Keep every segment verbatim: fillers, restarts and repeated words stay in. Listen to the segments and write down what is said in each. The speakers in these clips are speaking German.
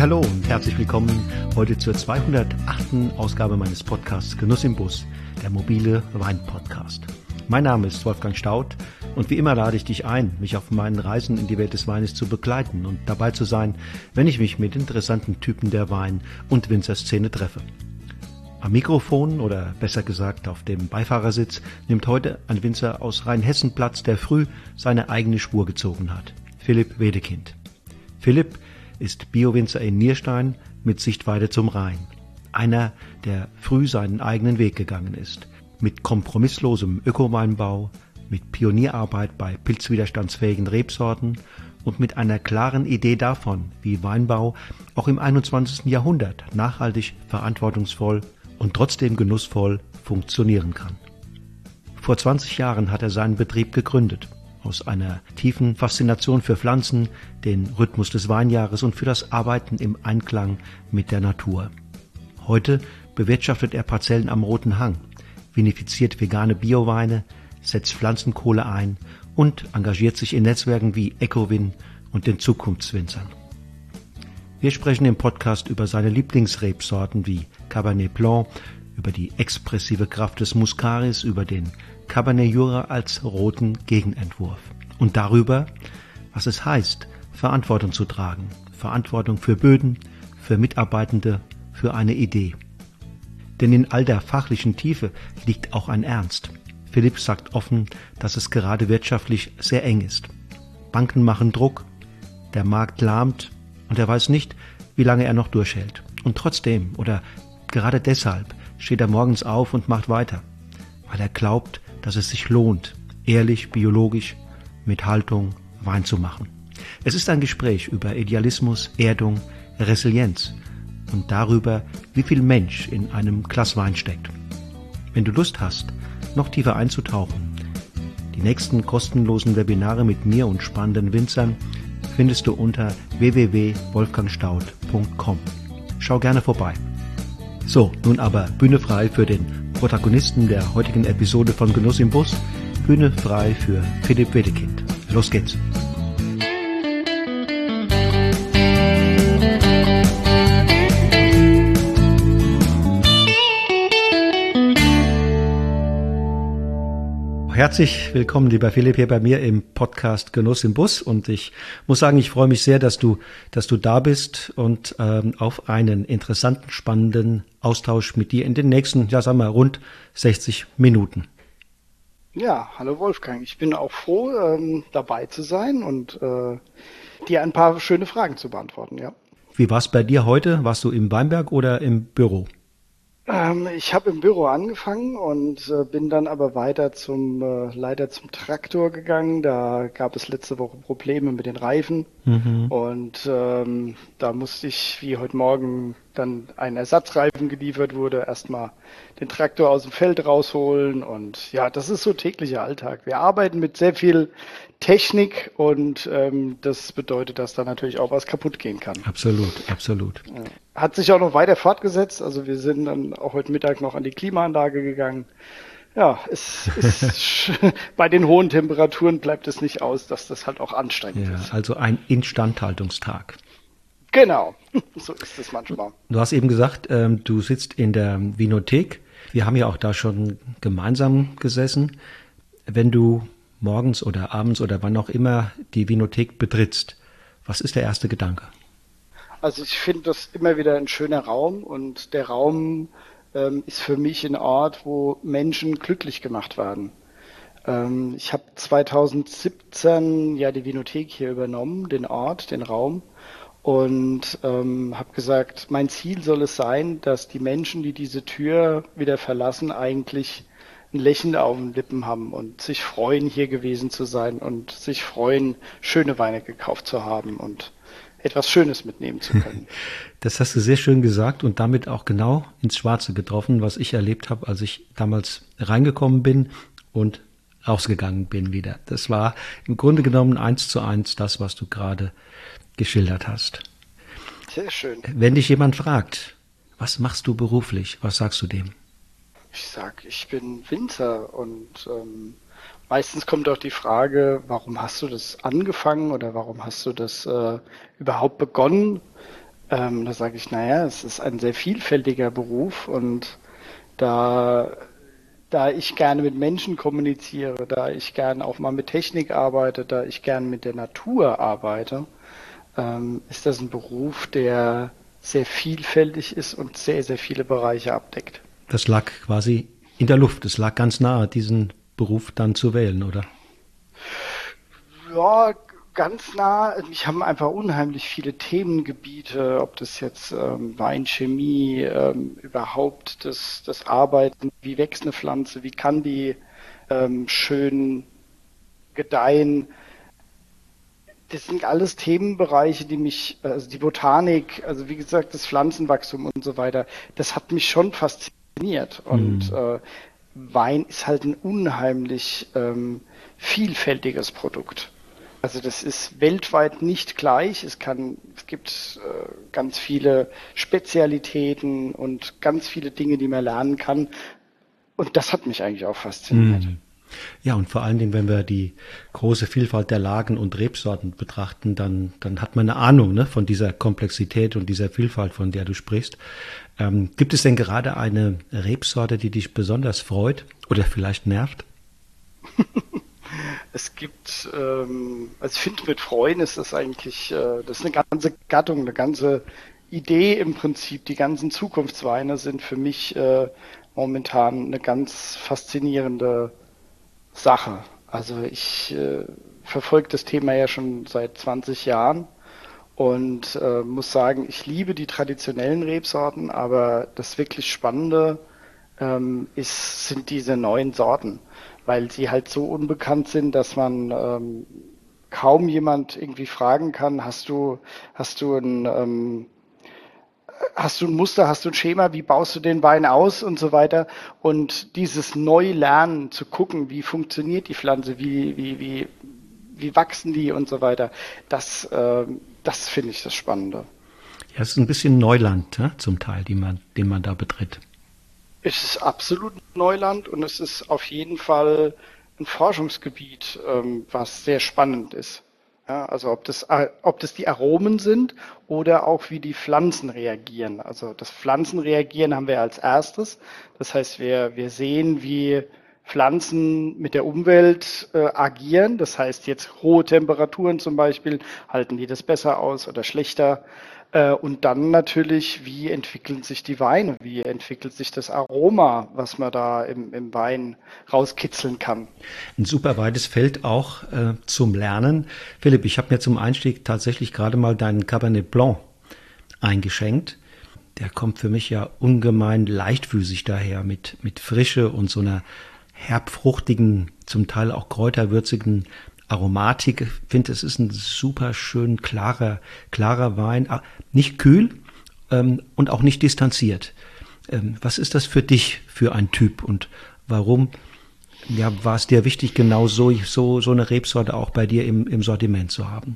Hallihallo und herzlich willkommen heute zur zweihundertachten Ausgabe meines Podcasts Genuss im Bus, der mobile Wein-Podcast. Mein Name ist Wolfgang Staudt und wie immer lade ich dich ein, mich auf meinen Reisen in die Welt des Weines zu begleiten und dabei zu sein, wenn ich mich mit interessanten Typen der Wein- und Winzerszene treffe. Am Mikrofon oder besser gesagt auf dem Beifahrersitz nimmt heute ein Winzer aus Rheinhessen Platz, der früh seine eigene Spur gezogen hat. Philipp Wedekind. Philipp ist Biowinzer in Nierstein mit Sichtweite zum Rhein. Einer, der früh seinen eigenen Weg gegangen ist. Mit kompromisslosem Ökoweinbau, mit Pionierarbeit bei pilzwiderstandsfähigen Rebsorten und mit einer klaren Idee davon, wie Weinbau auch im einundzwanzigsten Jahrhundert nachhaltig, verantwortungsvoll und trotzdem genussvoll funktionieren kann. Vor zwanzig Jahren hat er seinen Betrieb gegründet. Aus einer tiefen Faszination für Pflanzen, den Rhythmus des Weinjahres und für das Arbeiten im Einklang mit der Natur. Heute bewirtschaftet er Parzellen am Roten Hang, vinifiziert vegane Bioweine, setzt Pflanzenkohle ein und engagiert sich in Netzwerken wie Ecowin und den Zukunftswinzern. Wir sprechen im Podcast über seine Lieblingsrebsorten wie Cabernet Blanc, über die expressive Kraft des Muscaris, über den Cabernet Jura als roten Gegenentwurf und darüber, was es heißt, Verantwortung zu tragen. Verantwortung für Böden, für Mitarbeitende, für eine Idee. Denn in all der fachlichen Tiefe liegt auch ein Ernst. Philipp sagt offen, dass es gerade wirtschaftlich sehr eng ist. Banken machen Druck, der Markt lahmt und er weiß nicht, wie lange er noch durchhält. Und trotzdem oder gerade deshalb steht er morgens auf und macht weiter, weil er glaubt, dass es sich lohnt, ehrlich, biologisch, mit Haltung Wein zu machen. Es ist ein Gespräch über Idealismus, Erdung, Resilienz und darüber, wie viel Mensch in einem Glas Wein steckt. Wenn du Lust hast, noch tiefer einzutauchen, die nächsten kostenlosen Webinare mit mir und spannenden Winzern findest du unter w w w punkt wolfgang staudt punkt com. Schau gerne vorbei. So, nun aber Bühne frei für den Protagonisten der heutigen Episode von Genuss im Bus. Bühne frei für Philipp Wedekind. Los geht's. Herzlich willkommen, lieber Philipp, hier bei mir im Podcast Genuss im Bus. Und ich muss sagen, ich freue mich sehr, dass du, dass du da bist und ähm, auf einen interessanten, spannenden Austausch mit dir in den nächsten, ja, sagen wir, rund sechzig Minuten. Ja, hallo Wolfgang. Ich bin auch froh, ähm, dabei zu sein und äh, dir ein paar schöne Fragen zu beantworten, ja. Wie war es bei dir heute? Warst du im Weinberg oder im Büro? Ähm, ich habe im Büro angefangen und äh, bin dann aber weiter zum äh, leider zum Traktor gegangen. Da gab es letzte Woche Probleme mit den Reifen mhm. und ähm, da musste ich, wie heute Morgen dann ein Ersatzreifen geliefert wurde, erstmal den Traktor aus dem Feld rausholen und ja, das ist so täglicher Alltag. Wir arbeiten mit sehr viel Technik und ähm, das bedeutet, dass da natürlich auch was kaputt gehen kann. Absolut, absolut. Ja. Hat sich auch noch weiter fortgesetzt, also wir sind dann auch heute Mittag noch an die Klimaanlage gegangen. Ja, es ist bei den hohen Temperaturen bleibt es nicht aus, dass das halt auch anstrengend ja, ist. Also ein Instandhaltungstag. Genau, so ist es manchmal. Du hast eben gesagt, ähm, du sitzt in der Vinothek. Wir haben ja auch da schon gemeinsam gesessen. Wenn du morgens oder abends oder wann auch immer die Vinothek betrittst, was ist der erste Gedanke? Also ich finde das immer wieder ein schöner Raum und der Raum ähm, ist für mich ein Ort, wo Menschen glücklich gemacht werden. Ähm, ich habe zweitausendsiebzehn ja die Vinothek hier übernommen, den Ort, den Raum und ähm, habe gesagt, mein Ziel soll es sein, dass die Menschen, die diese Tür wieder verlassen, eigentlich ein Lächeln auf den Lippen haben und sich freuen, hier gewesen zu sein und sich freuen, schöne Weine gekauft zu haben und etwas Schönes mitnehmen zu können. Das hast du sehr schön gesagt und damit auch genau ins Schwarze getroffen, was ich erlebt habe, als ich damals reingekommen bin und rausgegangen bin wieder. Das war im Grunde genommen eins zu eins das, was du gerade geschildert hast. Sehr schön. Wenn dich jemand fragt, was machst du beruflich, was sagst du dem? Ich sag, ich bin Winzer und ähm, meistens kommt auch die Frage, warum hast du das angefangen oder warum hast du das äh, überhaupt begonnen? Ähm, da sage ich, naja, es ist ein sehr vielfältiger Beruf und da, da ich gerne mit Menschen kommuniziere, da ich gerne auch mal mit Technik arbeite, da ich gerne mit der Natur arbeite, ähm, ist das ein Beruf, der sehr vielfältig ist und sehr, sehr viele Bereiche abdeckt. Das lag quasi in der Luft. Es lag ganz nahe, diesen Beruf dann zu wählen, oder? Ja, ganz nah. Mich haben einfach unheimlich viele Themengebiete, ob das jetzt ähm, Weinchemie, ähm, überhaupt das, das Arbeiten, wie wächst eine Pflanze, wie kann die ähm, schön gedeihen. Das sind alles Themenbereiche, die mich, also die Botanik, also wie gesagt, das Pflanzenwachstum und so weiter, das hat mich schon fasziniert. Und Hm. äh, Wein ist halt ein unheimlich ähm, vielfältiges Produkt. Also das ist weltweit nicht gleich. Es kann, es gibt äh, ganz viele Spezialitäten und ganz viele Dinge, die man lernen kann. Und das hat mich eigentlich auch fasziniert. Hm. Ja, und vor allen Dingen, wenn wir die große Vielfalt der Lagen und Rebsorten betrachten, dann, dann hat man eine Ahnung, ne, von dieser Komplexität und dieser Vielfalt, von der du sprichst. Ähm, gibt es denn gerade eine Rebsorte, die dich besonders freut oder vielleicht nervt? Es gibt, ähm, also ich finde, mit Freuen ist das eigentlich, äh, das ist eine ganze Gattung, eine ganze Idee im Prinzip. Die ganzen Zukunftsweine sind für mich äh, momentan eine ganz faszinierende Sache. Also ich äh, verfolge das Thema ja schon seit zwanzig Jahren und äh, muss sagen, ich liebe die traditionellen Rebsorten, aber das wirklich Spannende ähm, ist, sind diese neuen Sorten, weil sie halt so unbekannt sind, dass man ähm, kaum jemand irgendwie fragen kann, hast du, hast du ein, ähm, hast du ein Muster, hast du ein Schema, wie baust du den Wein aus und so weiter. Und dieses Neulernen zu gucken, wie funktioniert die Pflanze, wie, wie, wie, wie wachsen die und so weiter, das, äh, das finde ich das Spannende. Ja, es ist ein bisschen Neuland, ne, zum Teil, die man, den man da betritt. Es ist absolut Neuland und es ist auf jeden Fall ein Forschungsgebiet, ähm, was sehr spannend ist. Ja, also ob das, äh, ob das die Aromen sind oder auch wie die Pflanzen reagieren. Also das Pflanzenreagieren haben wir als erstes. Das heißt, wir, wir sehen, wie Pflanzen mit der Umwelt äh, agieren. Das heißt, jetzt hohe Temperaturen zum Beispiel, halten die das besser aus oder schlechter? Äh, und dann natürlich, wie entwickeln sich die Weine? Wie entwickelt sich das Aroma, was man da im, im Wein rauskitzeln kann? Ein super weites Feld auch äh, zum Lernen. Philipp, ich habe mir zum Einstieg tatsächlich gerade mal deinen Cabernet Blanc eingeschenkt. Der kommt für mich ja ungemein leichtfüßig daher mit, mit Frische und so einer herbfruchtigen, zum Teil auch kräuterwürzigen Aromatik. Ich finde, es ist ein super schön klarer, klarer Wein. Nicht kühl ähm, und auch nicht distanziert. Ähm, was ist das für dich für ein Typ und warum ja, war es dir wichtig, genau so, so, so eine Rebsorte auch bei dir im, im Sortiment zu haben?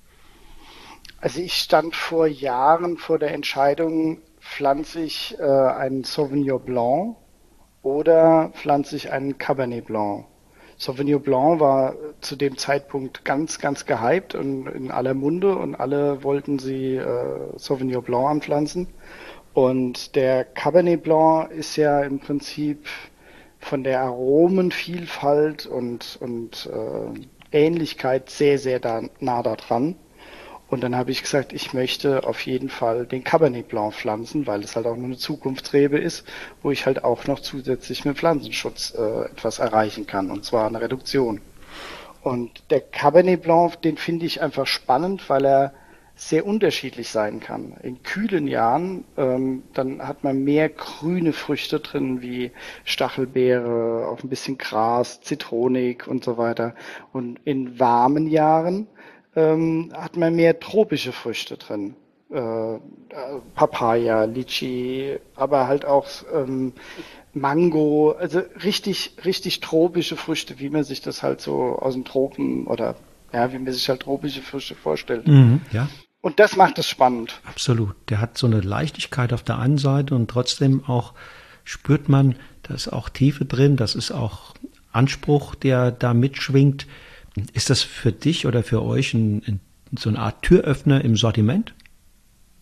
Also ich stand vor Jahren vor der Entscheidung, pflanze ich äh, einen Sauvignon Blanc oder pflanze ich einen Cabernet Blanc. Sauvignon Blanc war zu dem Zeitpunkt ganz, ganz gehypt und in aller Munde und alle wollten sie äh, Sauvignon Blanc anpflanzen. Und der Cabernet Blanc ist ja im Prinzip von der Aromenvielfalt und, und äh, Ähnlichkeit sehr, sehr da, nah da dran. Und dann habe ich gesagt, ich möchte auf jeden Fall den Cabernet Blanc pflanzen, weil es halt auch noch eine Zukunftsrebe ist, wo ich halt auch noch zusätzlich mit Pflanzenschutz äh, etwas erreichen kann, und zwar eine Reduktion. Und der Cabernet Blanc, den finde ich einfach spannend, weil er sehr unterschiedlich sein kann. In kühlen Jahren, ähm, dann hat man mehr grüne Früchte drin, wie Stachelbeere, auch ein bisschen Gras, Zitronik und so weiter. Und in warmen Jahren ähm, hat man mehr tropische Früchte drin. Äh, Papaya, Lychee, aber halt auch ähm, Mango, also richtig, richtig tropische Früchte, wie man sich das halt so aus den Tropen oder ja, wie man sich halt tropische Früchte vorstellt. Mhm, ja, Und das macht es spannend. absolut. Der hat so eine Leichtigkeit auf der einen Seite und trotzdem auch spürt man, da ist auch Tiefe drin, das ist auch Anspruch, der da mitschwingt. Ist das für dich oder für euch ein, ein, so eine Art Türöffner im Sortiment?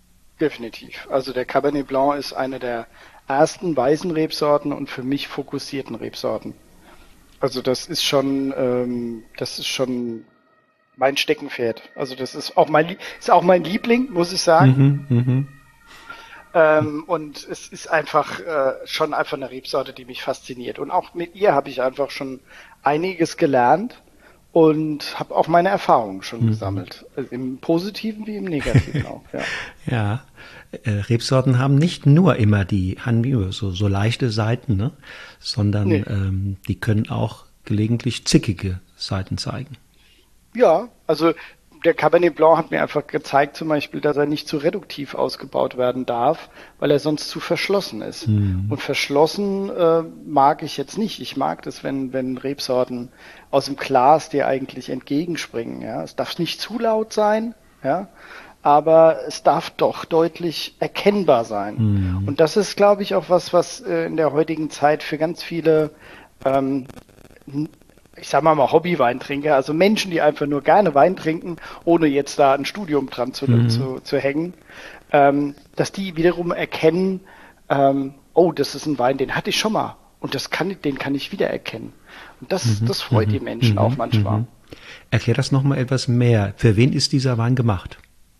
definitiv. Also der Cabernet Blanc ist eine der ersten weißen Rebsorten und für mich fokussierten Rebsorten. Also das ist schon, ähm, das ist schon mein Steckenpferd. Also das ist auch mein, ist auch mein Liebling, muss ich sagen. Mhm, mhm. Ähm, und es ist einfach äh, schon einfach eine Rebsorte, die mich fasziniert. Und auch mit ihr habe ich einfach schon einiges gelernt und habe auch meine Erfahrungen schon Mhm. gesammelt. Also im Positiven wie im Negativen auch, ja. Ja, äh, Rebsorten haben nicht nur immer die, haben immer so, so leichte Seiten, ne? Sondern Nee. ähm, die können auch gelegentlich zickige Seiten zeigen. Ja, also der Cabernet Blanc hat mir einfach gezeigt zum Beispiel, dass er nicht zu reduktiv ausgebaut werden darf, weil er sonst zu verschlossen ist. Mhm. Und verschlossen äh, mag ich jetzt nicht. Ich mag das, wenn, wenn Rebsorten aus dem Glas dir eigentlich entgegenspringen. Ja, es darf nicht zu laut sein, ja, aber es darf doch deutlich erkennbar sein. Mhm. Und das ist, glaube ich, auch was, was äh, in der heutigen Zeit für ganz viele ähm, ich sag mal mal Hobby-Weintrinker, also Menschen, die einfach nur gerne Wein trinken, ohne jetzt da ein Studium dran zu, Mhm. zu, zu hängen, ähm, dass die wiederum erkennen, ähm, oh, das ist ein Wein, den hatte ich schon mal und das kann, den kann ich wiedererkennen. Und das, Mhm. das freut die Mhm. Menschen auch Mhm. manchmal. Mhm. Erklär das nochmal etwas mehr. Für wen ist dieser Wein gemacht?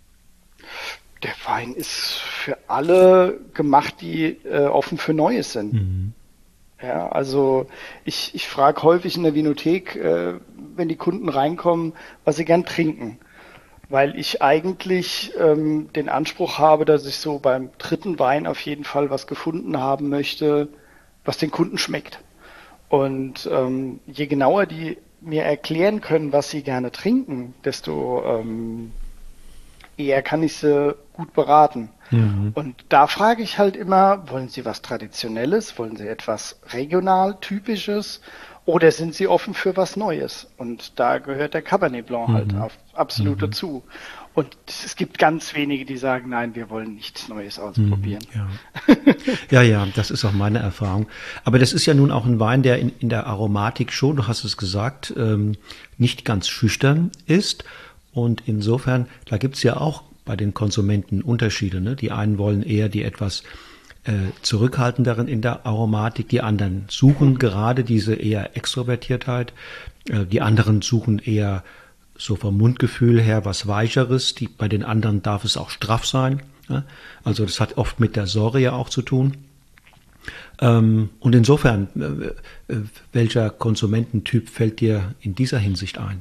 Der Wein ist für alle gemacht, die äh, offen für Neues sind. Mhm. Ja, also ich, ich frage häufig in der Vinothek, äh, wenn die Kunden reinkommen, was sie gern trinken. Weil ich eigentlich ähm, den Anspruch habe, dass ich so beim dritten Wein auf jeden Fall was gefunden haben möchte, was den Kunden schmeckt. Und ähm, je genauer die mir erklären können, was sie gerne trinken, desto ähm, eher kann ich sie gut beraten. Mhm. Und da frage ich halt immer, wollen Sie was Traditionelles? Wollen Sie etwas regional Typisches? Oder sind Sie offen für was Neues? Und da gehört der Cabernet Blanc halt Mhm. auf, absolut Mhm. dazu. Und es gibt ganz wenige, die sagen, nein, wir wollen nichts Neues Mhm. ausprobieren. Ja. Ja, ja, das ist auch meine Erfahrung. Aber das ist ja nun auch ein Wein, der in, in der Aromatik schon, du hast es gesagt, ähm, nicht ganz schüchtern ist. Und insofern, da gibt's ja auch bei den Konsumenten Unterschiede. Ne? Die einen wollen eher die etwas äh, zurückhaltenderen in der Aromatik, die anderen suchen gerade diese eher Extrovertiertheit, äh, die anderen suchen eher so vom Mundgefühl her was Weicheres, die, bei den anderen darf es auch straff sein. Ne? Also das hat oft mit der Säure ja auch zu tun. Ähm, und insofern, äh, äh, welcher Konsumententyp fällt dir in dieser Hinsicht ein?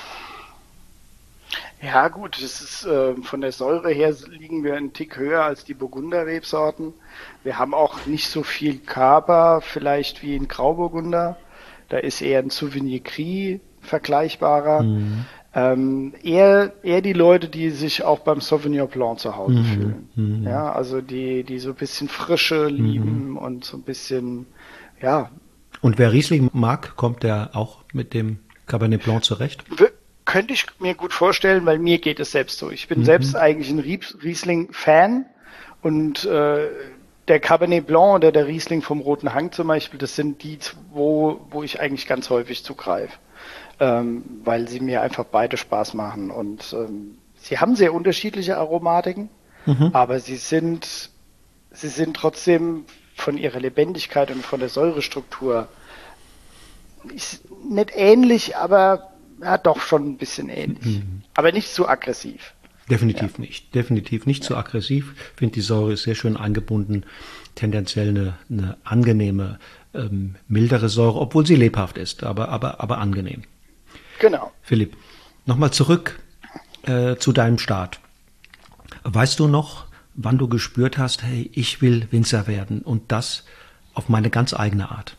Ja gut, das ist äh, von der Säure her liegen wir einen Tick höher als die Burgunder-Rebsorten. Wir haben auch nicht so viel Körper, vielleicht wie ein Grauburgunder. Da ist eher ein Sauvignon Gris vergleichbarer. Mhm. Ähm, eher, eher die Leute, die sich auch beim Sauvignon Blanc zu Hause Mhm. fühlen. Mhm. Ja, also die, die so ein bisschen Frische Mhm. lieben und so ein bisschen, ja, Und wer Riesling mag, kommt der auch mit dem Cabernet Blanc zurecht? w- könnte ich mir gut vorstellen, weil mir geht es selbst so. Ich bin selbst Mhm. eigentlich ein Ries- Riesling-Fan und äh, der Cabernet Blanc oder der Riesling vom Roten Hang zum Beispiel, das sind die, wo, wo ich eigentlich ganz häufig zugreife, ähm, weil sie mir einfach beide Spaß machen. Und ähm, sie haben sehr unterschiedliche Aromatiken, Mhm. aber sie sind, sie sind trotzdem von ihrer Lebendigkeit und von der Säurestruktur ist nicht ähnlich, aber ja, doch schon ein bisschen ähnlich. Mhm. Aber nicht zu aggressiv. Ja, Definitiv nicht. Definitiv nicht ja. so aggressiv. Ich finde, die Säure ist sehr schön eingebunden. Tendenziell eine, eine angenehme, ähm, mildere Säure, obwohl sie lebhaft ist, aber, aber, aber angenehm. Genau. Philipp, nochmal zurück äh, zu deinem Start. Weißt du noch, wann du gespürt hast, hey, ich will Winzer werden und das auf meine ganz eigene Art?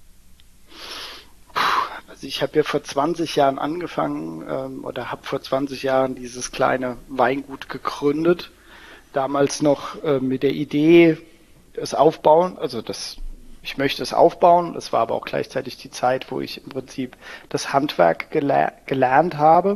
Also ich habe ja vor zwanzig Jahren angefangen ähm, oder habe vor zwanzig Jahren dieses kleine Weingut gegründet. Damals noch äh, mit der Idee, das Aufbauen, also das, ich möchte es aufbauen. Das war aber auch gleichzeitig die Zeit, wo ich im Prinzip das Handwerk geler gelernt habe.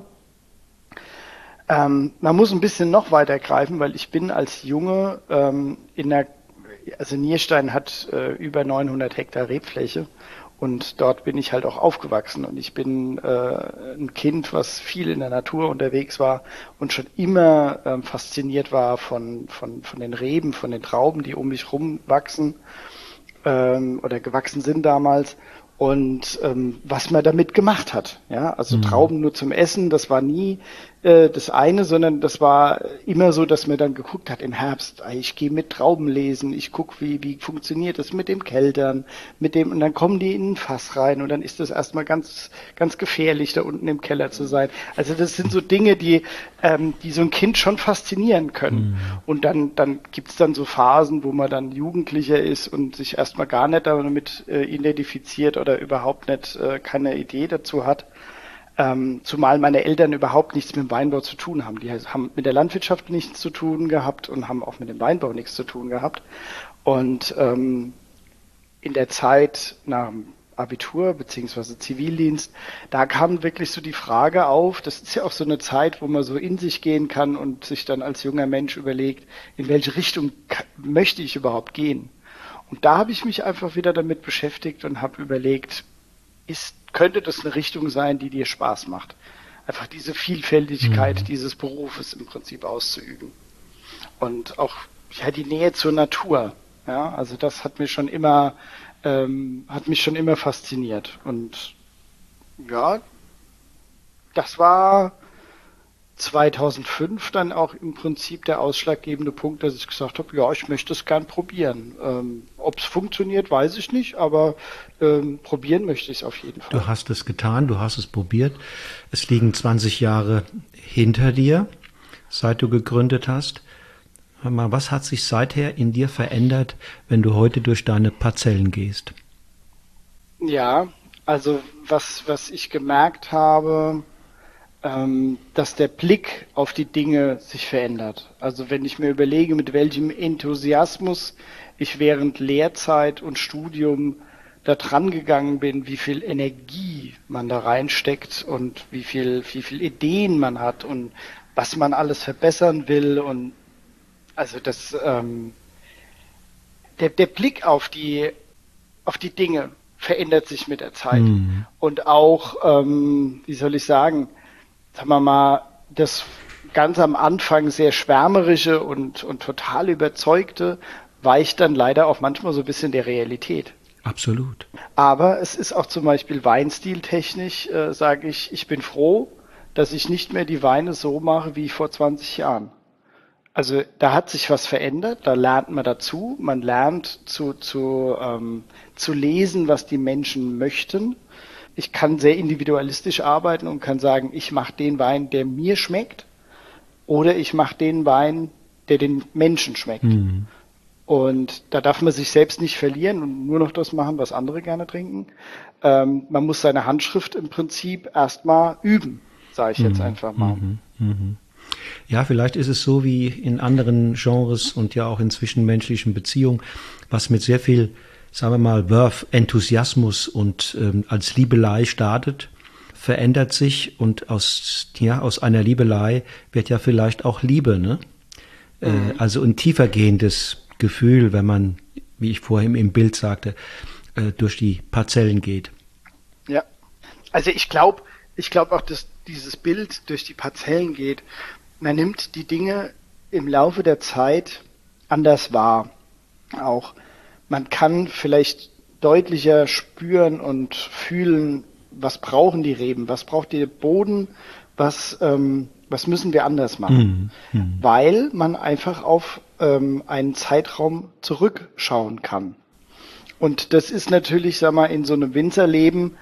Ähm, man muss ein bisschen noch weiter greifen, weil ich bin als Junge ähm, in der, also Nierstein hat äh, über neunhundert Hektar Rebfläche Und dort bin ich halt auch aufgewachsen. Und ich bin äh, ein Kind, was viel in der Natur unterwegs war und schon immer ähm, fasziniert war von, von, von den Reben, von den Trauben, die um mich rum wachsen ähm, oder gewachsen sind damals. Und ähm, was man damit gemacht hat. Ja, also mhm. Trauben nur zum Essen, das war nie äh, das eine, sondern das war immer so, dass man dann geguckt hat im Herbst, ich gehe mit Trauben lesen, ich gucke, wie wie funktioniert das mit dem Keltern, mit dem, und dann kommen die in ein Fass rein und dann ist das erstmal ganz ganz gefährlich, da unten im Keller zu sein. Also das sind so Dinge, die ähm, die so ein Kind schon faszinieren können. Mhm. Und dann dann gibt's dann so Phasen, wo man dann Jugendlicher ist und sich erstmal gar nicht damit äh, identifiziert oder überhaupt nicht äh, keine Idee dazu hat. Ähm, zumal meine Eltern überhaupt nichts mit dem Weinbau zu tun haben. Die haben mit der Landwirtschaft nichts zu tun gehabt und haben auch mit dem Weinbau nichts zu tun gehabt. Und ähm, in der Zeit nach dem Abitur beziehungsweise Zivildienst, da kam wirklich so die Frage auf, das ist ja auch so eine Zeit, wo man so in sich gehen kann und sich dann als junger Mensch überlegt, in welche Richtung möchte ich überhaupt gehen. Und da habe ich mich einfach wieder damit beschäftigt und habe überlegt, ist, könnte das eine Richtung sein, die dir Spaß macht? Einfach diese Vielfältigkeit mhm. dieses Berufes im Prinzip auszuüben. Und auch ja die Nähe zur Natur. Ja, also das hat mir schon immer, ähm, hat mich schon immer fasziniert. Und ja, das war zweitausendfünf dann auch im Prinzip der ausschlaggebende Punkt, dass ich gesagt habe, ja, ich möchte es gern probieren. Ähm, ob es funktioniert, weiß ich nicht, aber ähm, probieren möchte ich es auf jeden Fall. Du hast es getan, du hast es probiert. Es liegen zwanzig Jahre hinter dir, seit du gegründet hast. Hör mal, was hat sich seither in dir verändert, wenn du heute durch deine Parzellen gehst? Ja, also was, was ich gemerkt habe, dass der Blick auf die Dinge sich verändert. Also wenn ich mir überlege, mit welchem Enthusiasmus ich während Lehrzeit und Studium da dran gegangen bin, wie viel Energie man da reinsteckt und wie viel, wie viel Ideen man hat und was man alles verbessern will, und also das, ähm, der, der Blick auf die, auf die Dinge verändert sich mit der Zeit. Mhm. Und auch, ähm, wie soll ich sagen, sagen wir mal, das ganz am Anfang sehr schwärmerische und, und total überzeugte weicht dann leider auch manchmal so ein bisschen der Realität. Absolut. Aber es ist auch zum Beispiel weinstiltechnisch, äh, sage ich, ich bin froh, dass ich nicht mehr die Weine so mache wie vor zwanzig Jahren. Also da hat sich was verändert, da lernt man dazu, man lernt zu, zu, ähm, zu lesen, was die Menschen möchten. Ich kann sehr individualistisch arbeiten und kann sagen, ich mache den Wein, der mir schmeckt, oder ich mache den Wein, der den Menschen schmeckt. Mhm. Und da darf man sich selbst nicht verlieren und nur noch das machen, was andere gerne trinken. Ähm, man muss seine Handschrift im Prinzip erstmal üben, sage ich mhm. jetzt einfach mal. Mhm. Mhm. Ja, vielleicht ist es so wie in anderen Genres und ja auch in zwischenmenschlichen Beziehungen, was mit sehr viel, sagen wir mal, Worth, Enthusiasmus und ähm, als Liebelei startet, verändert sich, und aus, ja, aus einer Liebelei wird ja vielleicht auch Liebe, ne? Mhm. Äh, also ein tiefergehendes Gefühl, wenn man, wie ich vorhin im Bild sagte, äh, durch die Parzellen geht. Ja, also ich glaube, ich glaube auch, dass dieses Bild durch die Parzellen geht. Man nimmt die Dinge im Laufe der Zeit anders wahr. Auch man kann vielleicht deutlicher spüren und fühlen, was brauchen die Reben, was braucht der Boden, was, ähm, was müssen wir anders machen. Mhm. Mhm. Weil man einfach auf ähm, einen Zeitraum zurückschauen kann. Und das ist natürlich, sag mal, in so einem Winzerleben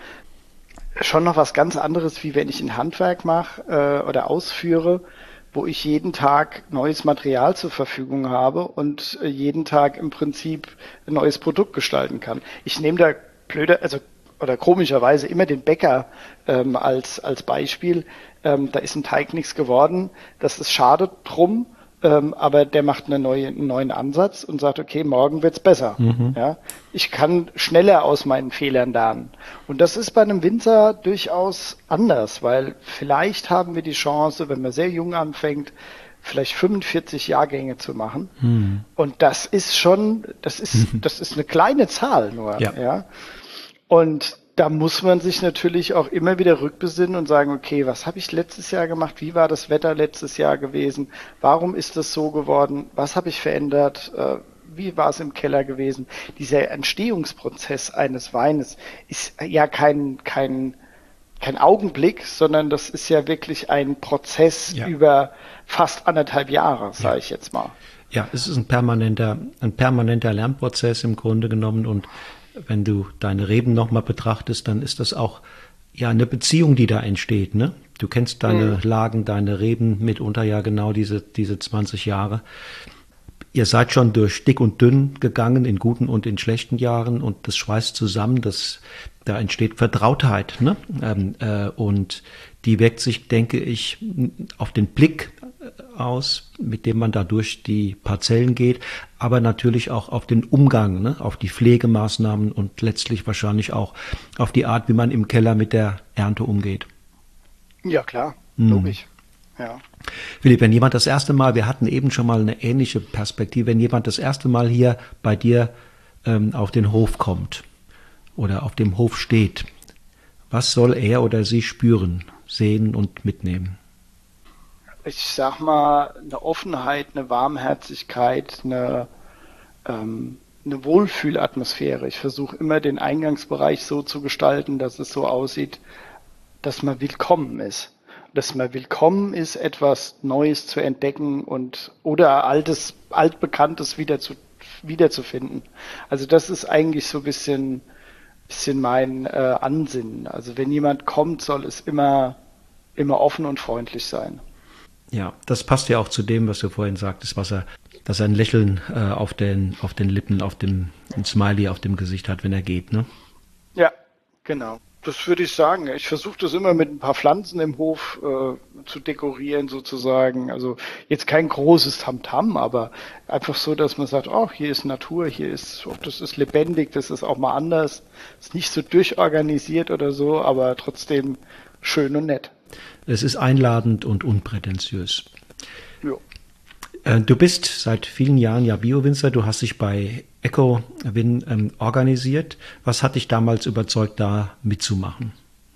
schon noch was ganz anderes, wie wenn ich ein Handwerk mache äh, oder ausführe, wo ich jeden Tag neues Material zur Verfügung habe und äh, jeden Tag im Prinzip ein neues Produkt gestalten kann. Ich nehme da blöder, also oder komischerweise immer den Bäcker ähm, als als Beispiel. Ähm, da ist ein Teig nichts geworden. Das ist schade drum, ähm, aber der macht eine neue, einen neuen Ansatz und sagt, okay, morgen wird's besser. Mhm. Ja, ich kann schneller aus meinen Fehlern lernen. Und das ist bei einem Winzer durchaus anders, weil vielleicht haben wir die Chance, wenn man sehr jung anfängt, vielleicht fünfundvierzig Jahrgänge zu machen. Mhm. Und das ist schon, das ist, das ist eine kleine Zahl nur. Ja. Ja? Und da muss man sich natürlich auch immer wieder rückbesinnen und sagen, okay, was habe ich letztes Jahr gemacht? Wie war das Wetter letztes Jahr gewesen? Warum ist das so geworden? Was habe ich verändert? Äh, Wie war es im Keller gewesen? Dieser Entstehungsprozess eines Weines ist ja kein, kein, kein Augenblick, sondern das ist ja wirklich ein Prozess ja. über fast anderthalb Jahre, sage ja. ich jetzt mal. Ja, es ist ein permanenter, ein permanenter Lernprozess im Grunde genommen, und wenn du deine Reben nochmal betrachtest, dann ist das auch ja eine Beziehung, die da entsteht, ne? Du kennst deine mhm. Lagen, deine Reben mitunter ja genau diese, diese zwanzig Jahre. Ihr seid schon durch dick und dünn gegangen, in guten und in schlechten Jahren, und das schweißt zusammen, das, da entsteht Vertrautheit, ne? Ähm, äh, und die wirkt sich, denke ich, auf den Blick aus, mit dem man da durch die Parzellen geht, aber natürlich auch auf den Umgang, ne? Auf die Pflegemaßnahmen und letztlich wahrscheinlich auch auf die Art, wie man im Keller mit der Ernte umgeht. Ja, klar, hm. logisch. Ja. Philipp, wenn jemand das erste Mal, wir hatten eben schon mal eine ähnliche Perspektive, wenn jemand das erste Mal hier bei dir ähm, auf den Hof kommt oder auf dem Hof steht, was soll er oder sie spüren, sehen und mitnehmen? Ich sag mal, eine Offenheit, eine Warmherzigkeit, eine, ähm, eine Wohlfühlatmosphäre. Ich versuche immer, den Eingangsbereich so zu gestalten, dass es so aussieht, dass man willkommen ist. Dass man willkommen ist, etwas Neues zu entdecken und oder altes, altbekanntes wieder zu wiederzufinden. Also das ist eigentlich so ein bisschen, bisschen mein äh, Ansinnen. Also wenn jemand kommt, soll es immer, immer offen und freundlich sein. Ja, das passt ja auch zu dem, was du vorhin sagtest, was er, dass er ein Lächeln äh, auf den, auf den Lippen, auf dem, ein Smiley auf dem Gesicht hat, wenn er geht, ne? Ja, genau. Das würde ich sagen. Ich versuche das immer mit ein paar Pflanzen im Hof äh, zu dekorieren sozusagen. Also jetzt kein großes Tamtam, aber einfach so, dass man sagt, oh, hier ist Natur, hier ist, oh, das ist lebendig, das ist auch mal anders. Ist nicht so durchorganisiert oder so, aber trotzdem schön und nett. Es ist einladend und unprätentiös. Jo. Du bist seit vielen Jahren ja Bio-Winzer. Du hast dich bei EcoWin ähm, organisiert. Was hat dich damals überzeugt, da mitzumachen?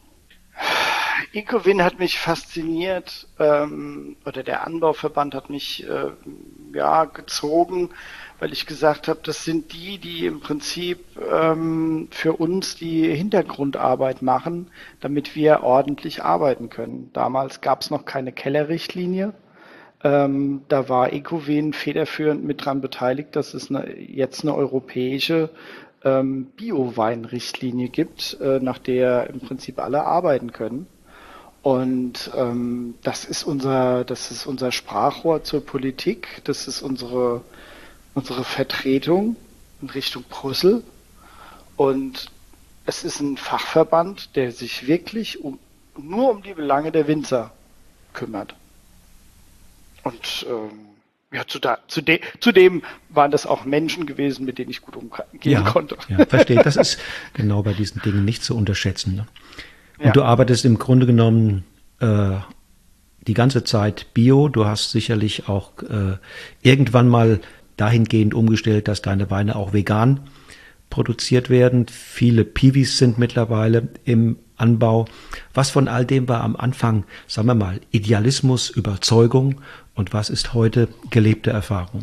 EcoWin hat mich fasziniert, ähm, oder der Anbauverband hat mich äh, ja gezogen, weil ich gesagt habe, das sind die, die im Prinzip ähm, für uns die Hintergrundarbeit machen, damit wir ordentlich arbeiten können. Damals gab es noch keine Kellerrichtlinie. Ähm, da war EcoWin federführend mit dran beteiligt, dass es eine, jetzt eine europäische ähm, Bio-Wein-Richtlinie gibt, äh, nach der im Prinzip alle arbeiten können. Und ähm, das ist unser, das ist unser Sprachrohr zur Politik, das ist unsere, unsere Vertretung in Richtung Brüssel. Und es ist ein Fachverband, der sich wirklich um, nur um die Belange der Winzer kümmert. Und ähm, ja, zu, da, zu, de, zudem waren das auch Menschen gewesen, mit denen ich gut umgehen ja, konnte. Ja, verstehe. Das ist genau bei diesen Dingen nicht zu unterschätzen. Ne? Und ja. du arbeitest im Grunde genommen äh, die ganze Zeit Bio. Du hast sicherlich auch äh, irgendwann mal dahingehend umgestellt, dass deine Weine auch vegan produziert werden. Viele Piwis sind mittlerweile im Anbau. Was von all dem war am Anfang, sagen wir mal, Idealismus, Überzeugung, und was ist heute gelebte Erfahrung?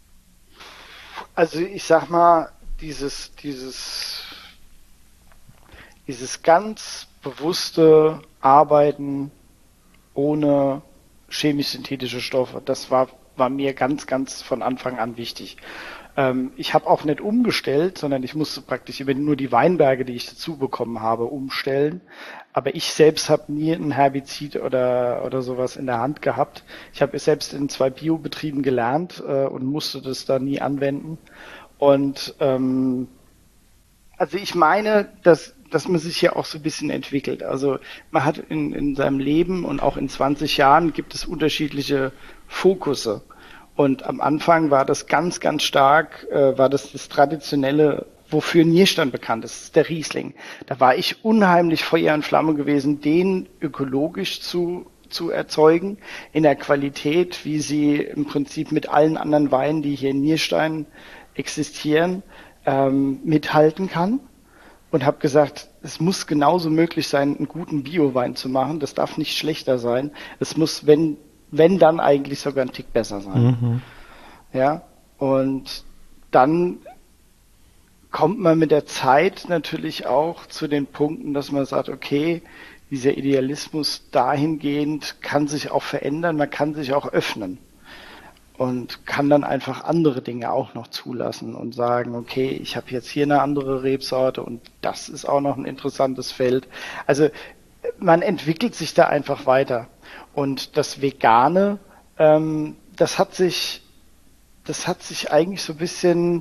Also ich sag mal, dieses, dieses, dieses ganz bewusste Arbeiten ohne chemisch-synthetische Stoffe, das war, war mir ganz, ganz von Anfang an wichtig. Ähm, ich habe auch nicht umgestellt, sondern ich musste praktisch über nur die Weinberge, die ich dazu bekommen habe, umstellen. Aber ich selbst habe nie ein Herbizid oder, oder sowas in der Hand gehabt. Ich habe es selbst in zwei Biobetrieben gelernt äh, und musste das da nie anwenden. Und ähm, also ich meine, dass, dass man sich ja auch so ein bisschen entwickelt. Also man hat in, in seinem Leben und auch in zwanzig Jahren gibt es unterschiedliche Fokusse. Und am Anfang war das ganz, ganz stark, äh, war das das traditionelle, wofür Nierstein bekannt ist, das ist der Riesling. Da war ich unheimlich Feuer und Flamme gewesen, den ökologisch zu, zu erzeugen, in der Qualität, wie sie im Prinzip mit allen anderen Weinen, die hier in Nierstein existieren, ähm, mithalten kann. und habe gesagt, es muss genauso möglich sein, einen guten Bio-Wein zu machen. Das darf nicht schlechter sein. Es muss, wenn, wenn dann eigentlich sogar ein Tick besser sein. Mhm. Ja, und dann kommt man mit der Zeit natürlich auch zu den Punkten, dass man sagt, okay, dieser Idealismus dahingehend kann sich auch verändern, man kann sich auch öffnen und kann dann einfach andere Dinge auch noch zulassen und sagen, okay, ich habe jetzt hier eine andere Rebsorte und das ist auch noch ein interessantes Feld. Also man entwickelt sich da einfach weiter. Und das Vegane, ähm, das hat sich, das hat sich eigentlich so ein bisschen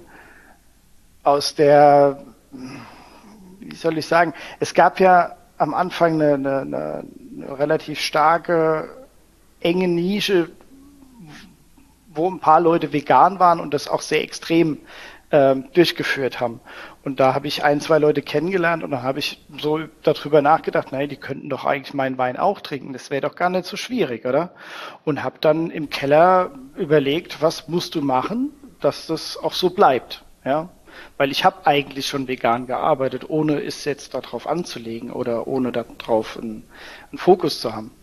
aus der, wie soll ich sagen, es gab ja am Anfang eine, eine, eine relativ starke, enge Nische, wo ein paar Leute vegan waren und das auch sehr extrem äh, durchgeführt haben. Und da habe ich ein, zwei Leute kennengelernt und dann habe ich so darüber nachgedacht, naja, die könnten doch eigentlich meinen Wein auch trinken, das wäre doch gar nicht so schwierig, oder? Und habe dann im Keller überlegt, was musst du machen, dass das auch so bleibt, ja? Weil ich habe eigentlich schon vegan gearbeitet, ohne es jetzt darauf anzulegen oder ohne darauf einen, einen Fokus zu haben.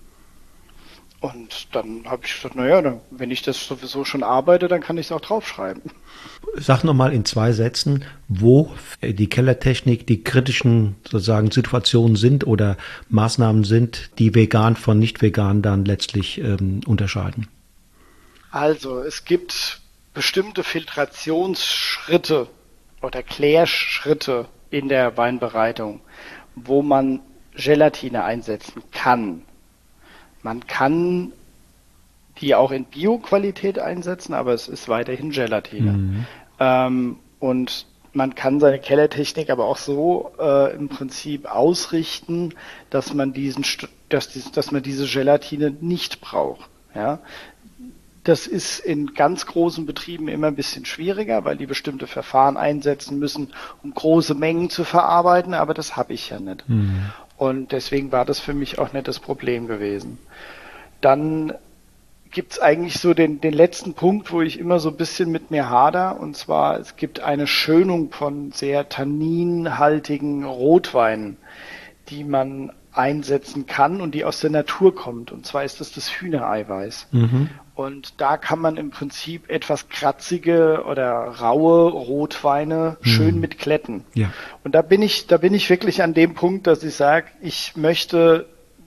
Und dann habe ich gesagt, naja, dann, wenn ich das sowieso schon arbeite, dann kann ich es auch draufschreiben. Sag nochmal in zwei Sätzen, wo die Kellertechnik die kritischen sozusagen Situationen sind oder Maßnahmen sind, die vegan von nicht vegan dann letztlich ähm, unterscheiden. Also es gibt bestimmte Filtrationsschritte oder Klärschritte in der Weinbereitung, wo man Gelatine einsetzen kann. Man kann die auch in Bio-Qualität einsetzen, aber es ist weiterhin Gelatine. Mhm. Ähm, und man kann seine Kellertechnik aber auch so äh, im Prinzip ausrichten, dass man diesen, dass, dass man diese Gelatine nicht braucht. Ja? Das ist in ganz großen Betrieben immer ein bisschen schwieriger, weil die bestimmte Verfahren einsetzen müssen, um große Mengen zu verarbeiten, aber das habe ich ja nicht. Mhm. Und deswegen war das für mich auch nicht das Problem gewesen. Dann gibt es eigentlich so den, den letzten Punkt, wo ich immer so ein bisschen mit mir hader, und zwar es gibt eine Schönung von sehr tanninhaltigen Rotweinen, die man einsetzen kann und die aus der Natur kommt. Und zwar ist das das Hühnereiweiß. Mhm. Und da kann man im Prinzip etwas kratzige oder raue Rotweine mhm. schön mit glätten. Ja. Und da bin ich, da bin ich wirklich an dem Punkt, dass ich sage, ich möchte,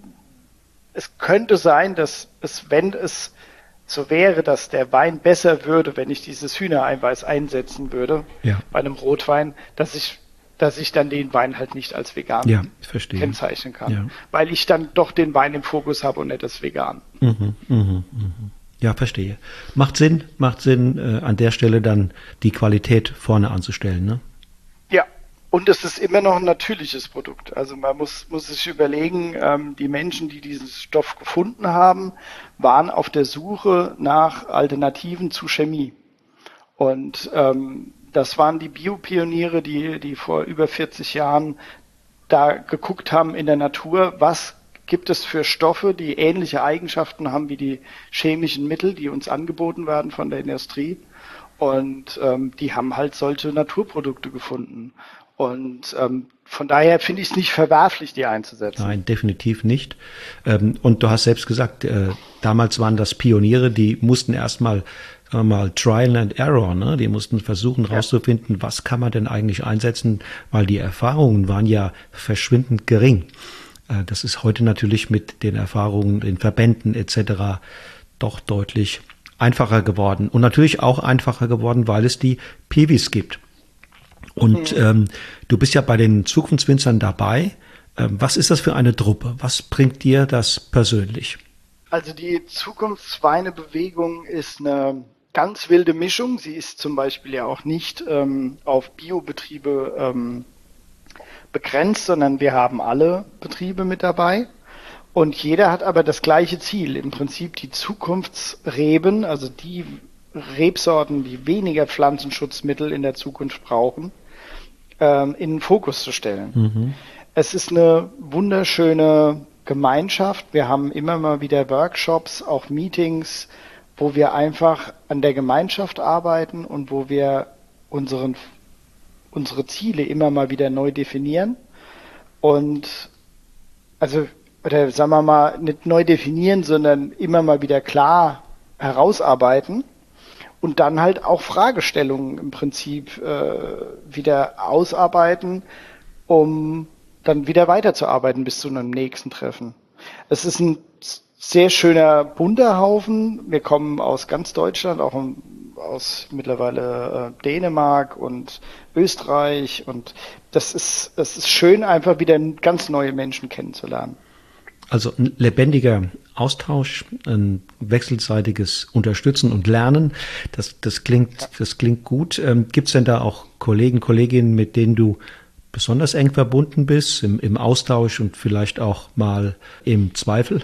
es könnte sein, dass es, wenn es so wäre, dass der Wein besser würde, wenn ich dieses Hühnereiweiß einsetzen würde, ja. bei einem Rotwein, dass ich dass ich dann den Wein halt nicht als vegan ja, kennzeichnen kann. Ja. Weil ich dann doch den Wein im Fokus habe und nicht das Vegan. Mhm, mh, mh. Ja, verstehe. Macht Sinn, macht Sinn, äh, an der Stelle dann die Qualität vorne anzustellen, ne? Ja, und es ist immer noch ein natürliches Produkt. Also man muss, muss sich überlegen, ähm, die Menschen, die diesen Stoff gefunden haben, waren auf der Suche nach Alternativen zu Chemie. Und ähm, das waren die Biopioniere, die, die vor über vierzig Jahren da geguckt haben in der Natur, was gibt es für Stoffe, die ähnliche Eigenschaften haben wie die chemischen Mittel, die uns angeboten werden von der Industrie. Und ähm, die haben halt solche Naturprodukte gefunden. Und ähm, von daher finde ich es nicht verwerflich, die einzusetzen. Nein, definitiv nicht. Ähm, und du hast selbst gesagt, äh, damals waren das Pioniere, die mussten erstmal sagen wir mal Trial and Error, ne? Die mussten versuchen rauszufinden, was kann man denn eigentlich einsetzen, weil die Erfahrungen waren ja verschwindend gering. Äh, das ist heute natürlich mit den Erfahrungen in Verbänden et cetera doch deutlich einfacher geworden. Und natürlich auch einfacher geworden, weil es die P Ws gibt. Und mhm. ähm, du bist ja bei den Zukunftswinzern dabei. Ähm, was ist das für eine Truppe? Was bringt dir das persönlich? Also die Zukunftsweine-Bewegung ist eine ganz wilde Mischung. Sie ist zum Beispiel ja auch nicht ähm, auf Biobetriebe ähm, begrenzt, sondern wir haben alle Betriebe mit dabei. Und jeder hat aber das gleiche Ziel, im Prinzip die Zukunftsreben, also die Rebsorten, die weniger Pflanzenschutzmittel in der Zukunft brauchen, ähm, in den Fokus zu stellen. Mhm. Es ist eine wunderschöne Gemeinschaft. Wir haben immer mal wieder Workshops, auch Meetings, wo wir einfach an der Gemeinschaft arbeiten und wo wir unseren, unsere Ziele immer mal wieder neu definieren und also, oder sagen wir mal, nicht neu definieren, sondern immer mal wieder klar herausarbeiten und dann halt auch Fragestellungen im Prinzip äh, wieder ausarbeiten, um dann wieder weiterzuarbeiten bis zu einem nächsten Treffen. Es ist ein sehr schöner bunter Haufen. Wir kommen aus ganz Deutschland, auch aus mittlerweile äh, Dänemark und Österreich und das ist, das ist schön, einfach wieder ganz neue Menschen kennenzulernen. Also ein lebendiger Austausch, ein wechselseitiges Unterstützen und Lernen, das, das klingt, das klingt gut. Ähm, gibt es denn da auch Kollegen, Kolleginnen, mit denen du besonders eng verbunden bist, im, im Austausch und vielleicht auch mal im Zweifel?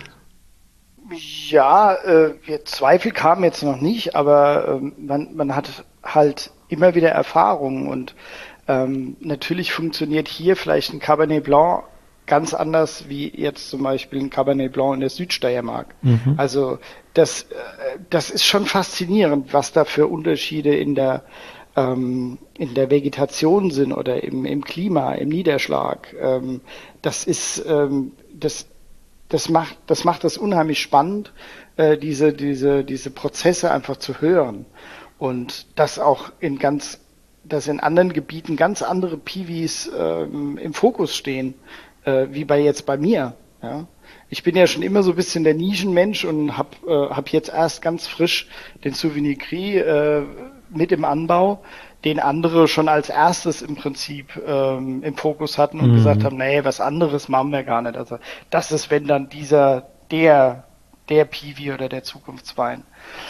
Ja, äh, Zweifel kamen jetzt noch nicht, aber ähm, man, man hat halt immer wieder Erfahrungen und ähm, natürlich funktioniert hier vielleicht ein Cabernet Blanc ganz anders wie jetzt zum Beispiel ein Cabernet Blanc in der Südsteiermark. Mhm. Also das, das ist schon faszinierend, was da für Unterschiede in der ähm, in der Vegetation sind oder im, im Klima, im Niederschlag. Ähm, das ist ähm, das das macht das macht das unheimlich spannend, äh, diese diese diese Prozesse einfach zu hören und das auch in ganz dass in anderen Gebieten ganz andere Piwis ähm, im Fokus stehen. Äh, wie bei jetzt bei mir. Ja. Ich bin ja schon immer so ein bisschen der Nischenmensch und habe äh, hab jetzt erst ganz frisch den Souvenir Gris äh, mit im Anbau, den andere schon als erstes im Prinzip ähm, im Fokus hatten und mhm. gesagt haben, nee, was anderes machen wir gar nicht. Also das ist, wenn dann dieser, der, der Piwi oder der Zukunftswein.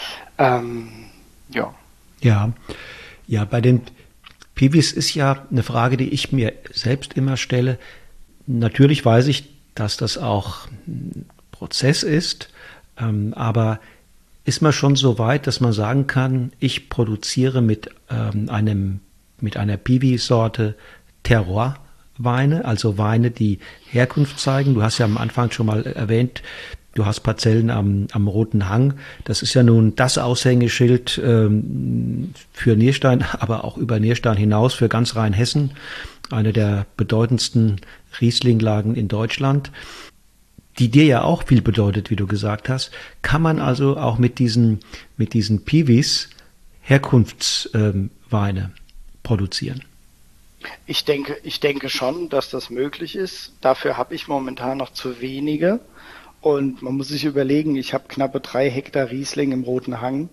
Ähm, ja. Ja, ja, bei den Piwis ist ja eine Frage, die ich mir selbst immer stelle. Natürlich weiß ich, dass das auch ein Prozess ist, ähm, aber ist man schon so weit, dass man sagen kann, ich produziere mit ähm, einem mit einer Piwi-Sorte Terroir-Weine, also Weine, die Herkunft zeigen. Du hast ja am Anfang schon mal erwähnt, du hast Parzellen am, am Roten Hang. Das ist ja nun das Aushängeschild ähm, für Nierstein, aber auch über Nierstein hinaus für ganz Rheinhessen. Eine der bedeutendsten Riesling-Lagen in Deutschland, die dir ja auch viel bedeutet, wie du gesagt hast. Kann man also auch mit diesen, mit diesen Piwis Herkunftsweine ähm, produzieren? Ich denke, ich denke schon, dass das möglich ist. Dafür habe ich momentan noch zu wenige. Und man muss sich überlegen, ich habe knappe drei Hektar Riesling im Roten Hang,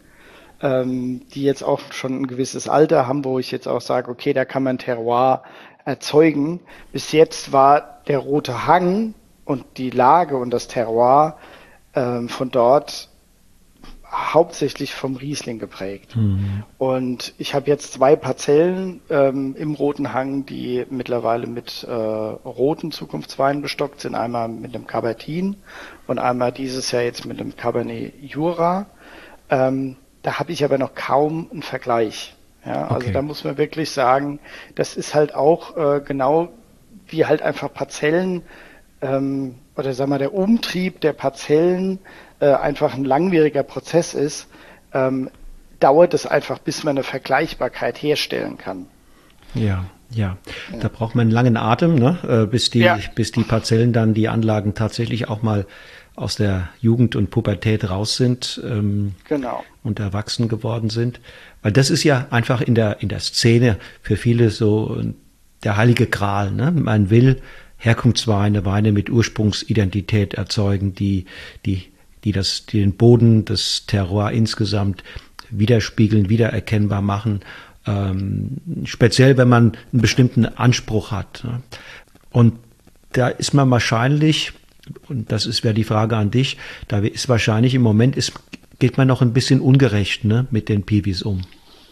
ähm, die jetzt auch schon ein gewisses Alter haben, wo ich jetzt auch sage, okay, da kann man Terroir erzeugen. Bis jetzt war der Rote Hang und die Lage und das Terroir ähm, von dort hauptsächlich vom Riesling geprägt. Mhm. Und ich habe jetzt zwei Parzellen ähm, im Roten Hang, die mittlerweile mit äh, roten Zukunftsweinen bestockt sind. Einmal mit dem Cabertin und einmal dieses Jahr jetzt mit dem Cabernet Jura. Ähm, da habe ich aber noch kaum einen Vergleich. Ja, also okay. Da muss man wirklich sagen, das ist halt auch äh, genau wie halt einfach Parzellen ähm, oder sagen wir der Umtrieb der Parzellen äh, einfach ein langwieriger Prozess ist, ähm, dauert es einfach, bis man eine Vergleichbarkeit herstellen kann. Ja, ja, ja. Da braucht man einen langen Atem, ne? äh, bis die, ja. bis die Parzellen dann, die Anlagen tatsächlich auch mal aus der Jugend und Pubertät raus sind ähm, genau. und erwachsen geworden sind. Weil das ist ja einfach in der, in der Szene für viele so der heilige Gral. Ne? Man will Herkunftsweine, Weine mit Ursprungsidentität erzeugen, die, die, die, das, die den Boden des Terroir insgesamt widerspiegeln, wiedererkennbar machen. Ähm, speziell, wenn man einen bestimmten Anspruch hat. Ne? Und da ist man wahrscheinlich, und das ist wäre die Frage an dich, da ist wahrscheinlich im Moment ist, geht man noch ein bisschen ungerecht, ne, mit den Piwis um.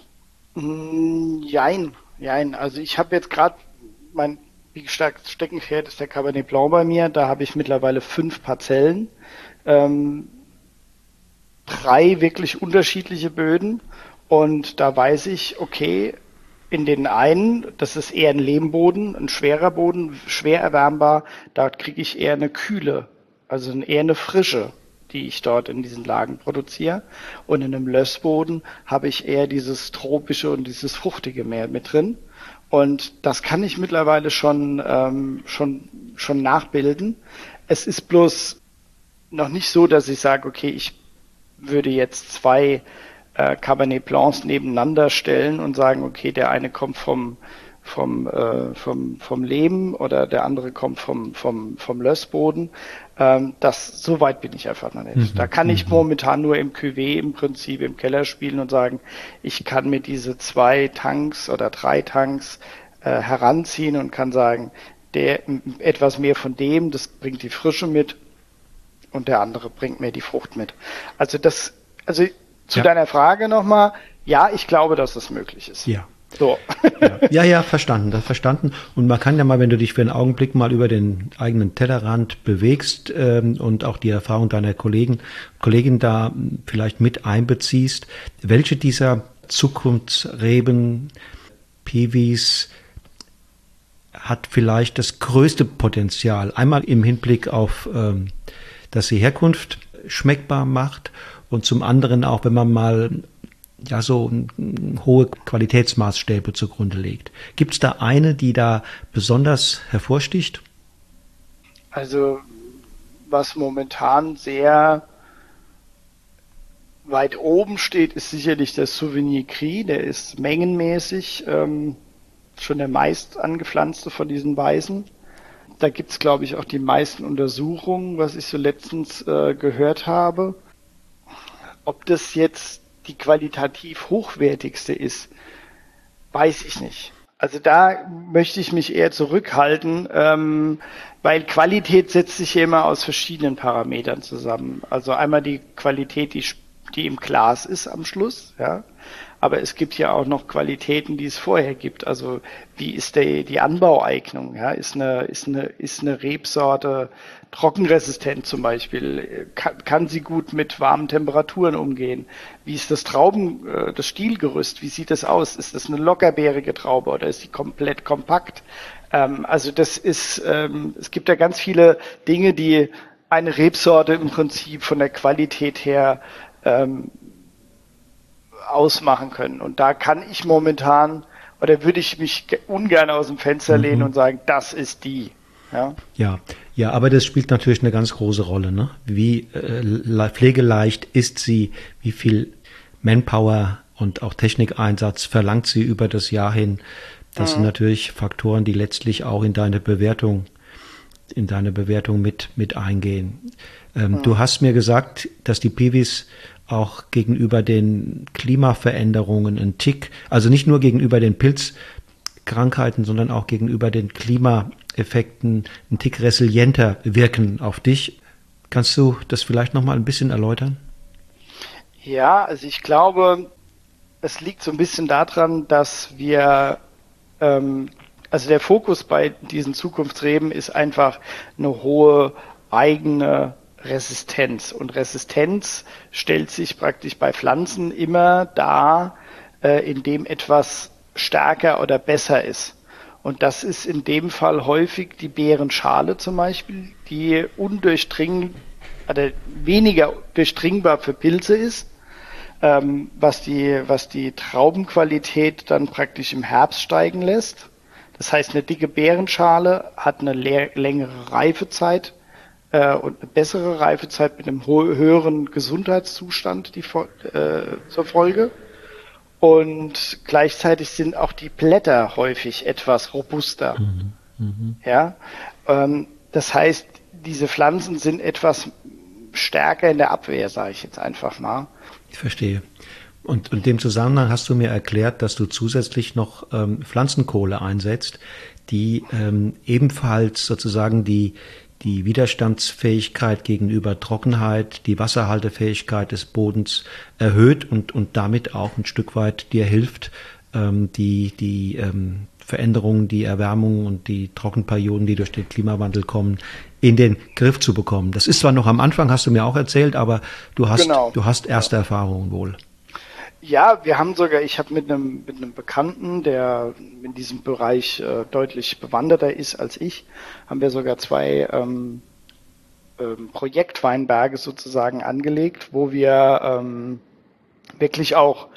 Jein, jein. Also ich habe jetzt gerade mein wie gesagt, Steckenpferd ist der Cabernet Blanc bei mir. Da habe ich mittlerweile fünf Parzellen, ähm, drei wirklich unterschiedliche Böden und da weiß ich, okay, in den einen, das ist eher ein Lehmboden, ein schwerer Boden, schwer erwärmbar, da kriege ich eher eine Kühle, also eher eine Frische, die ich dort in diesen Lagen produziere. Und in einem Lössboden habe ich eher dieses tropische und dieses fruchtige mehr mit drin. Und das kann ich mittlerweile schon, ähm, schon, schon nachbilden. Es ist bloß noch nicht so, dass ich sage, okay, ich würde jetzt zwei äh, Cabernet Blancs nebeneinander stellen und sagen, okay, der eine kommt vom vom äh, vom vom Lehm oder der andere kommt vom vom vom Lössboden. Ähm, das so weit bin ich einfach noch nicht. Mhm, da kann ich mhm. momentan nur im Cuvée im Prinzip im Keller spielen und sagen, ich kann mir diese zwei Tanks oder drei Tanks äh, heranziehen und kann sagen, der etwas mehr von dem, das bringt die Frische mit und der andere bringt mir die Frucht mit. Also das, also zu ja. deiner Frage nochmal, ja, ich glaube, dass das möglich ist. Ja. So. Ja. ja, ja, verstanden, das verstanden. Und man kann ja mal, wenn du dich für einen Augenblick mal über den eigenen Tellerrand bewegst ähm, und auch die Erfahrung deiner Kollegen, Kollegin da vielleicht mit einbeziehst, welche dieser Zukunftsreben, Piwis hat vielleicht das größte Potenzial? Einmal im Hinblick auf, ähm, dass sie Herkunft schmeckbar macht und zum anderen auch, wenn man mal ja so hohe Qualitätsmaßstäbe zugrunde legt. Gibt es da eine, die da besonders hervorsticht? Also was momentan sehr weit oben steht, ist sicherlich der Sauvignon Gris. Der ist mengenmäßig ähm, schon der meist angepflanzte von diesen Weißen. Da gibt es, glaube ich, auch die meisten Untersuchungen, was ich so letztens äh, gehört habe. Ob das jetzt die qualitativ hochwertigste ist, weiß ich nicht. Also da möchte ich mich eher zurückhalten, ähm, weil Qualität setzt sich ja immer aus verschiedenen Parametern zusammen. Also einmal die Qualität, die, die im Glas ist am Schluss, ja. Aber es gibt ja auch noch Qualitäten, die es vorher gibt. Also wie ist der, die Anbaueignung? Ja? Ist eine, ist eine, ist eine Rebsorte trockenresistent zum Beispiel? Kann, kann sie gut mit warmen Temperaturen umgehen? Wie ist das Trauben, das Stielgerüst? Wie sieht das aus? Ist das eine lockerbeerige Traube oder ist die komplett kompakt? Ähm, also das ist, ähm, es gibt ja ganz viele Dinge, die eine Rebsorte im Prinzip von der Qualität her ähm, ausmachen können. Und da kann ich momentan, oder würde ich mich ungern aus dem Fenster lehnen mhm. und sagen, das ist die. Ja, ja, ja, aber das spielt natürlich eine ganz große Rolle. Ne? Wie äh, pflegeleicht ist sie, wie viel Manpower und auch Technikeinsatz verlangt sie über das Jahr hin. Das mhm. sind natürlich Faktoren, die letztlich auch in deine Bewertung, in deine Bewertung mit, mit eingehen. Ähm, mhm. Du hast mir gesagt, dass die Piwis auch gegenüber den Klimaveränderungen ein Tick, also nicht nur gegenüber den Pilzkrankheiten, sondern auch gegenüber den Klimaeffekten ein Tick resilienter wirken auf dich. Kannst du das vielleicht noch mal ein bisschen erläutern? Ja, also ich glaube, es liegt so ein bisschen daran, dass wir, ähm, also der Fokus bei diesen Zukunftsreben ist einfach eine hohe eigene Resistenz. Und Resistenz stellt sich praktisch bei Pflanzen immer dar, äh, indem etwas stärker oder besser ist. Und das ist in dem Fall häufig die Beerenschale zum Beispiel, die undurchdringbar oder weniger durchdringbar für Pilze ist, ähm, was die, was die Traubenqualität dann praktisch im Herbst steigen lässt. Das heißt, eine dicke Beerenschale hat eine längere Reifezeit äh, und eine bessere Reifezeit mit einem höheren Gesundheitszustand die, äh, zur Folge. Und gleichzeitig sind auch die Blätter häufig etwas robuster. Mhm. Mhm. Ja, ähm, das heißt, diese Pflanzen sind etwas stärker in der Abwehr, sage ich jetzt einfach mal. Ich verstehe. Und in dem Zusammenhang hast du mir erklärt, dass du zusätzlich noch ähm, Pflanzenkohle einsetzt, die ähm, ebenfalls sozusagen die, die Widerstandsfähigkeit gegenüber Trockenheit, die Wasserhaltefähigkeit des Bodens erhöht und, und damit auch ein Stück weit dir hilft, ähm, die, die ähm, Veränderungen, die Erwärmung und die Trockenperioden, die durch den Klimawandel kommen, in den Griff zu bekommen. Das ist zwar noch am Anfang, hast du mir auch erzählt, aber du hast, genau. du hast erste ja. Erfahrungen wohl. Ja, wir haben sogar, ich habe mit einem mit einem Bekannten, der in diesem Bereich äh, deutlich bewanderter ist als ich, haben wir sogar zwei ähm, ähm, Projektweinberge sozusagen angelegt, wo wir ähm, wirklich auch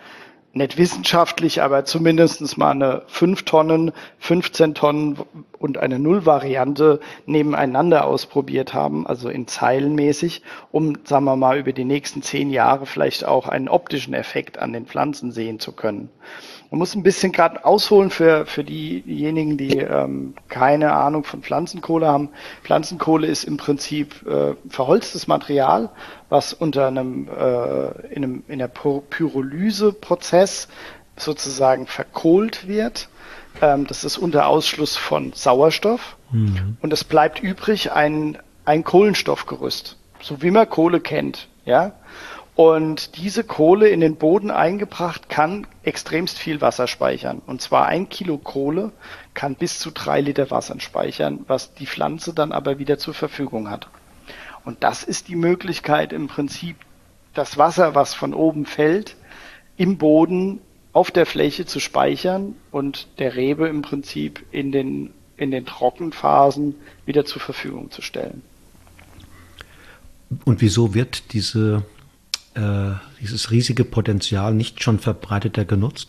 nicht wissenschaftlich, aber zumindest mal eine fünf Tonnen, fünfzehn Tonnen und eine Null-Variante nebeneinander ausprobiert haben, also in zeilenmäßig, um, sagen wir mal, über die nächsten zehn Jahre vielleicht auch einen optischen Effekt an den Pflanzen sehen zu können. Man muss ein bisschen gerade ausholen für, für diejenigen, die ähm, keine Ahnung von Pflanzenkohle haben. Pflanzenkohle ist im Prinzip äh, verholztes Material, was unter einem, äh, in einem in der Pyrolyseprozess sozusagen verkohlt wird. Ähm, das ist unter Ausschluss von Sauerstoff. Mhm. Und es bleibt übrig ein, ein Kohlenstoffgerüst, so wie man Kohle kennt, ja. Und diese Kohle in den Boden eingebracht kann extremst viel Wasser speichern. Und zwar ein Kilo Kohle kann bis zu drei Liter Wasser speichern, was die Pflanze dann aber wieder zur Verfügung hat. Und das ist die Möglichkeit im Prinzip, das Wasser, was von oben fällt, im Boden auf der Fläche zu speichern und der Rebe im Prinzip in den, in den Trockenphasen wieder zur Verfügung zu stellen. Und wieso wird diese Äh, dieses riesige Potenzial nicht schon verbreiteter genutzt?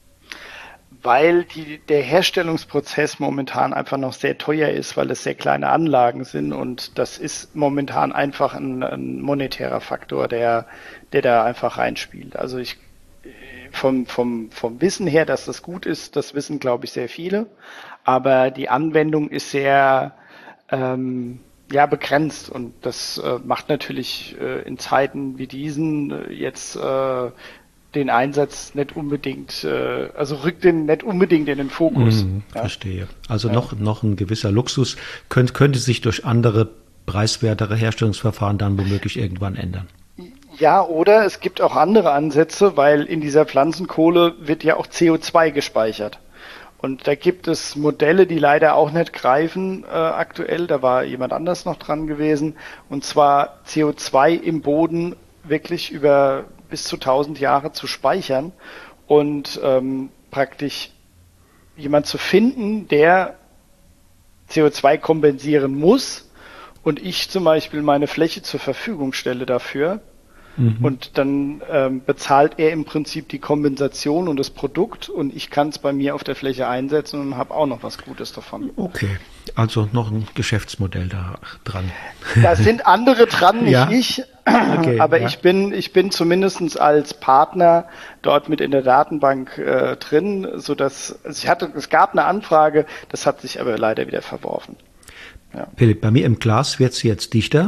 Weil die, der Herstellungsprozess momentan einfach noch sehr teuer ist, weil es sehr kleine Anlagen sind und das ist momentan einfach ein, ein monetärer Faktor, der, der da einfach reinspielt. Also ich vom, vom, vom Wissen her, dass das gut ist, das wissen, glaube ich, sehr viele, aber die Anwendung ist sehr ähm, ja, begrenzt und das äh, macht natürlich äh, in Zeiten wie diesen äh, jetzt äh, den Einsatz nicht unbedingt, äh, also rückt den nicht unbedingt in den Fokus. Mm, ja. Verstehe. Also ja. noch, noch ein gewisser Luxus könnte, könnte sich durch andere preiswertere Herstellungsverfahren dann womöglich irgendwann ändern. Ja, oder es gibt auch andere Ansätze, weil in dieser Pflanzenkohle wird ja auch C O zwei gespeichert. Und da gibt es Modelle, die leider auch nicht greifen äh, aktuell. Da war jemand anders noch dran gewesen. Und zwar C O zwei im Boden wirklich über bis zu tausend Jahre zu speichern und ähm, praktisch jemand zu finden, der C O zwei kompensieren muss und ich zum Beispiel meine Fläche zur Verfügung stelle dafür. Mhm. Und dann ähm, bezahlt er im Prinzip die Kompensation und das Produkt und ich kann es bei mir auf der Fläche einsetzen und habe auch noch was Gutes davon. Okay, also noch ein Geschäftsmodell da dran. Da sind andere dran, nicht ja. ich, okay, aber ja. ich bin ich bin zumindest als Partner dort mit in der Datenbank äh, drin, sodass also ich hatte, es gab eine Anfrage, das hat sich aber leider wieder verworfen. Ja. Philipp, bei mir im Glas wird es jetzt dichter.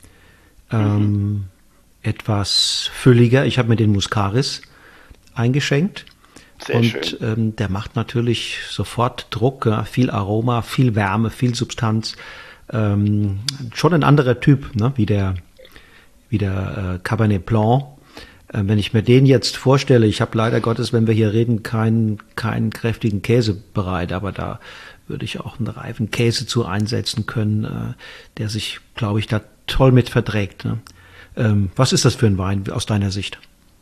Ähm, mhm. Etwas fülliger. Ich habe mir den Muscaris eingeschenkt. Sehr und schön. Ähm, der macht natürlich sofort Druck, ja, viel Aroma, viel Wärme, viel Substanz. Ähm, schon ein anderer Typ, ne, wie der, wie der äh, Cabernet Blanc. Äh, wenn ich mir den jetzt vorstelle, ich habe leider Gottes, wenn wir hier reden, keinen keinen kräftigen Käse bereit, aber da würde ich auch einen reifen Käse zu einsetzen können, äh, der sich, glaube ich, da toll mit verträgt, ne? Ähm, was ist das für ein Wein aus deiner Sicht?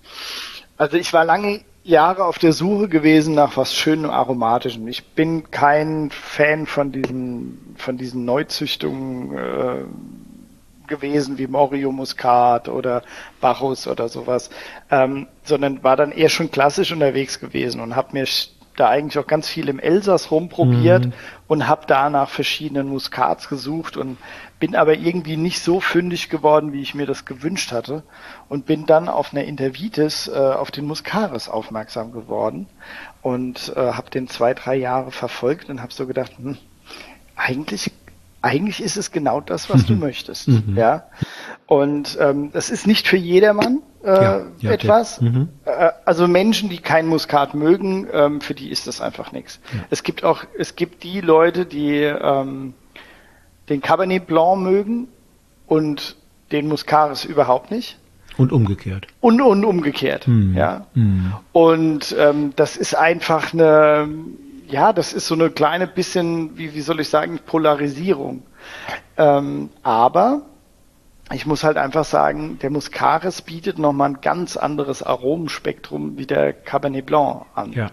Also ich war lange Jahre auf der Suche gewesen nach was Schönem, Aromatischem. Ich bin kein Fan von diesen, von diesen Neuzüchtungen äh, gewesen wie Morio Muscat oder Bacchus oder sowas, ähm, sondern war dann eher schon klassisch unterwegs gewesen und habe mir da eigentlich auch ganz viel im Elsass rumprobiert mhm. und habe da nach verschiedenen Muskats gesucht und bin aber irgendwie nicht so fündig geworden, wie ich mir das gewünscht hatte und bin dann auf einer Intervitis äh, auf den Muscaris aufmerksam geworden und äh, habe den zwei, drei Jahre verfolgt und habe so gedacht, hm, eigentlich eigentlich ist es genau das, was du möchtest, mhm. ja. Und ähm, das ist nicht für jedermann äh, ja, ja, etwas. Mhm. Äh, also Menschen, die kein Muskat mögen, ähm, für die ist das einfach nichts. Ja. Es gibt auch, es gibt die Leute, die ähm, den Cabernet Blanc mögen und den Muscaris überhaupt nicht. Und umgekehrt. Und, und umgekehrt, mhm. ja. Mhm. Und ähm, das ist einfach eine Ja, das ist so eine kleine bisschen, wie, wie soll ich sagen, Polarisierung. Ähm, aber ich muss halt einfach sagen, der Muscaris bietet nochmal ein ganz anderes Aromenspektrum wie der Cabernet Blanc an. Ja.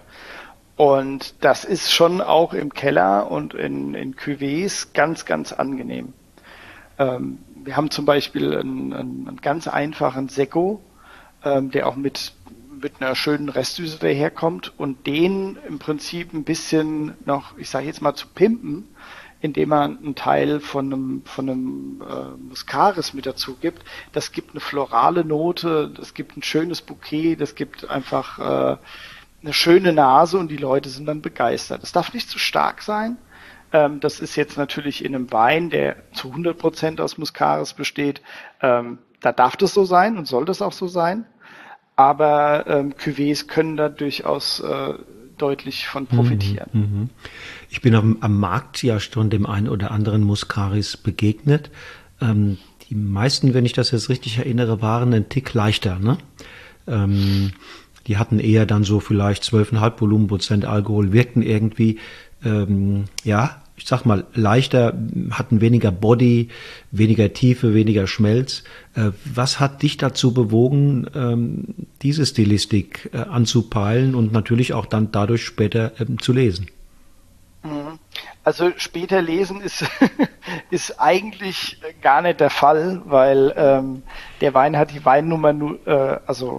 Und das ist schon auch im Keller und in, in Cuvées ganz, ganz angenehm. Ähm, wir haben zum Beispiel einen, einen, einen ganz einfachen Secco, ähm, der auch mit mit einer schönen Restsüße daherkommt und den im Prinzip ein bisschen noch, ich sage jetzt mal, zu pimpen, indem man einen Teil von einem, von einem äh, Muscaris mit dazu gibt. Das gibt eine florale Note, das gibt ein schönes Bouquet, das gibt einfach äh, eine schöne Nase und die Leute sind dann begeistert. Es darf nicht zu stark sein. Ähm, das ist jetzt natürlich in einem Wein, der zu hundert Prozent aus Muscaris besteht. Ähm, da darf das so sein und soll das auch so sein. Aber ähm, Cuvées können da durchaus äh, deutlich von profitieren. Mhm, mhm. Ich bin am, am Markt ja schon dem einen oder anderen Muscaris begegnet. Ähm, die meisten, wenn ich das jetzt richtig erinnere, waren ein Tick leichter, ne? Ähm, die hatten eher dann so vielleicht zwölf Komma fünf Volumenprozent Alkohol, wirkten irgendwie, ähm, ja, ich sag mal, leichter, hatten weniger Body, weniger Tiefe, weniger Schmelz. Äh, was hat dich dazu bewogen, ähm, diese Stilistik äh, anzupeilen und natürlich auch dann dadurch später ähm, zu lesen? Also später lesen ist, ist eigentlich gar nicht der Fall, weil ähm, der Wein hat die Weinnummer nur, äh, also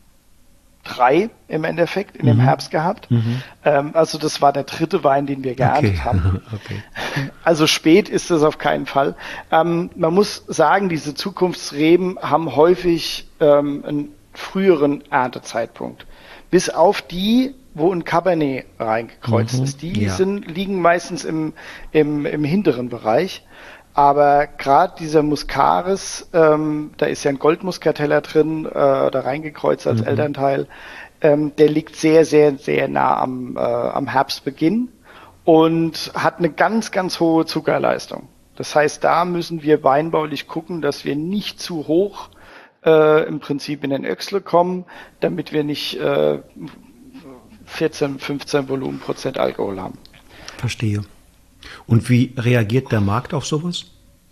drei im Endeffekt in mhm. dem Herbst gehabt. Mhm. Ähm, also das war der dritte Wein, den wir geerntet okay. haben. okay. Also spät ist das auf keinen Fall. Ähm, man muss sagen, diese Zukunftsreben haben häufig ähm, einen früheren Erntezeitpunkt. Bis auf die, wo ein Cabernet reingekreuzt mhm. ist. Die ja. sind, liegen meistens im, im, im hinteren Bereich. Aber gerade dieser Muscaris, ähm, da ist ja ein Goldmuskateller drin, äh, da reingekreuzt als mhm. Elternteil, ähm, der liegt sehr, sehr, sehr nah am, äh, am Herbstbeginn und hat eine ganz, ganz hohe Zuckerleistung. Das heißt, da müssen wir weinbaulich gucken, dass wir nicht zu hoch äh, im Prinzip in den Öchsle kommen, damit wir nicht äh, vierzehn, fünfzehn Volumenprozent Alkohol haben. Verstehe. Und wie reagiert der Markt auf sowas?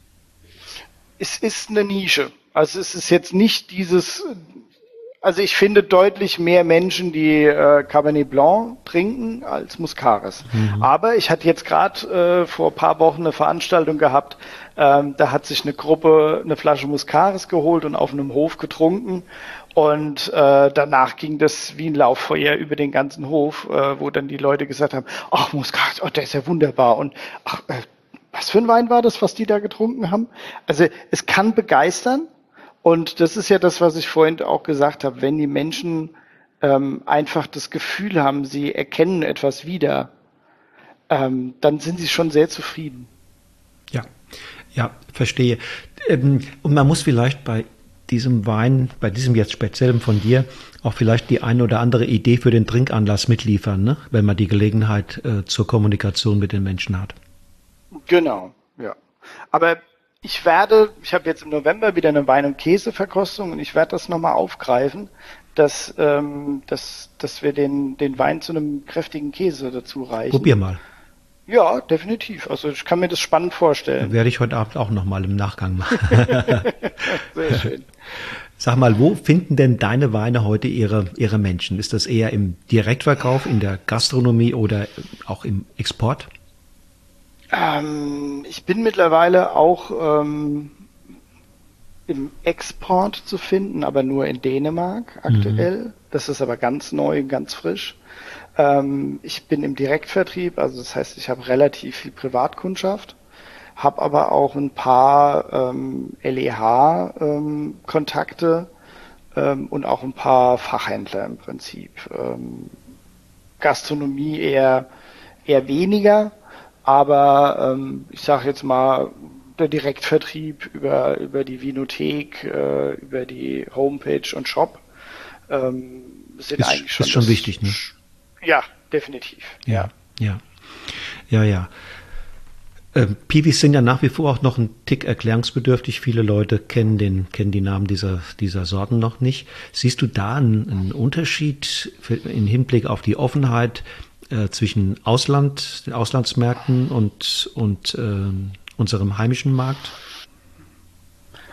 Es ist eine Nische. Also es ist jetzt nicht dieses, also ich finde deutlich mehr Menschen, die äh, Cabernet Blanc trinken, als Muscaris. Mhm. Aber ich hatte jetzt gerade äh, vor ein paar Wochen eine Veranstaltung gehabt, ähm, da hat sich eine Gruppe eine Flasche Muscaris geholt und auf einem Hof getrunken. Und äh, danach ging das wie ein Lauffeuer über den ganzen Hof, äh, wo dann die Leute gesagt haben, ach Muscat, oh, der ist ja wunderbar. Und ach, äh, was für ein Wein war das, was die da getrunken haben? Also es kann begeistern. Und das ist ja das, was ich vorhin auch gesagt habe. Wenn die Menschen ähm, einfach das Gefühl haben, sie erkennen etwas wieder, ähm, dann sind sie schon sehr zufrieden. Ja, ja, verstehe. Ähm, und man muss vielleicht bei diesem Wein, bei diesem jetzt speziellen von dir, auch vielleicht die eine oder andere Idee für den Trinkanlass mitliefern, ne? Wenn man die Gelegenheit äh, zur Kommunikation mit den Menschen hat. Genau, ja. Aber ich werde, ich habe jetzt im November wieder eine Wein- und Käseverkostung und ich werde das nochmal aufgreifen, dass, ähm, dass, dass wir den, den Wein zu einem kräftigen Käse dazu reichen. Probier mal. Ja, definitiv. Also ich kann mir das spannend vorstellen. Da werde ich heute Abend auch nochmal im Nachgang machen. Sehr schön. Sag mal, wo finden denn deine Weine heute ihre, ihre Menschen? Ist das eher im Direktverkauf, in der Gastronomie oder auch im Export? Ähm, ich bin mittlerweile auch ähm, im Export zu finden, aber nur in Dänemark aktuell. Mhm. Das ist aber ganz neu, ganz frisch. Ähm, ich bin im Direktvertrieb, also das heißt, ich habe relativ viel Privatkundschaft, habe aber auch ein paar ähm, L E H-Kontakte ähm, und auch ein paar Fachhändler im Prinzip. Ähm, Gastronomie eher, eher weniger, aber ähm, ich sage jetzt mal, der Direktvertrieb über, über die Vinothek, äh, über die Homepage und Shop ähm, sind ist, eigentlich schon, ist schon wichtig, ne? Ja, definitiv. Ja, ja, ja, ja. Ähm, Piwis sind ja nach wie vor auch noch ein Tick erklärungsbedürftig. Viele Leute kennen den, kennen die Namen dieser, dieser Sorten noch nicht. Siehst du da einen, einen Unterschied für, im Hinblick auf die Offenheit äh, zwischen Ausland, den Auslandsmärkten und, und äh, unserem heimischen Markt?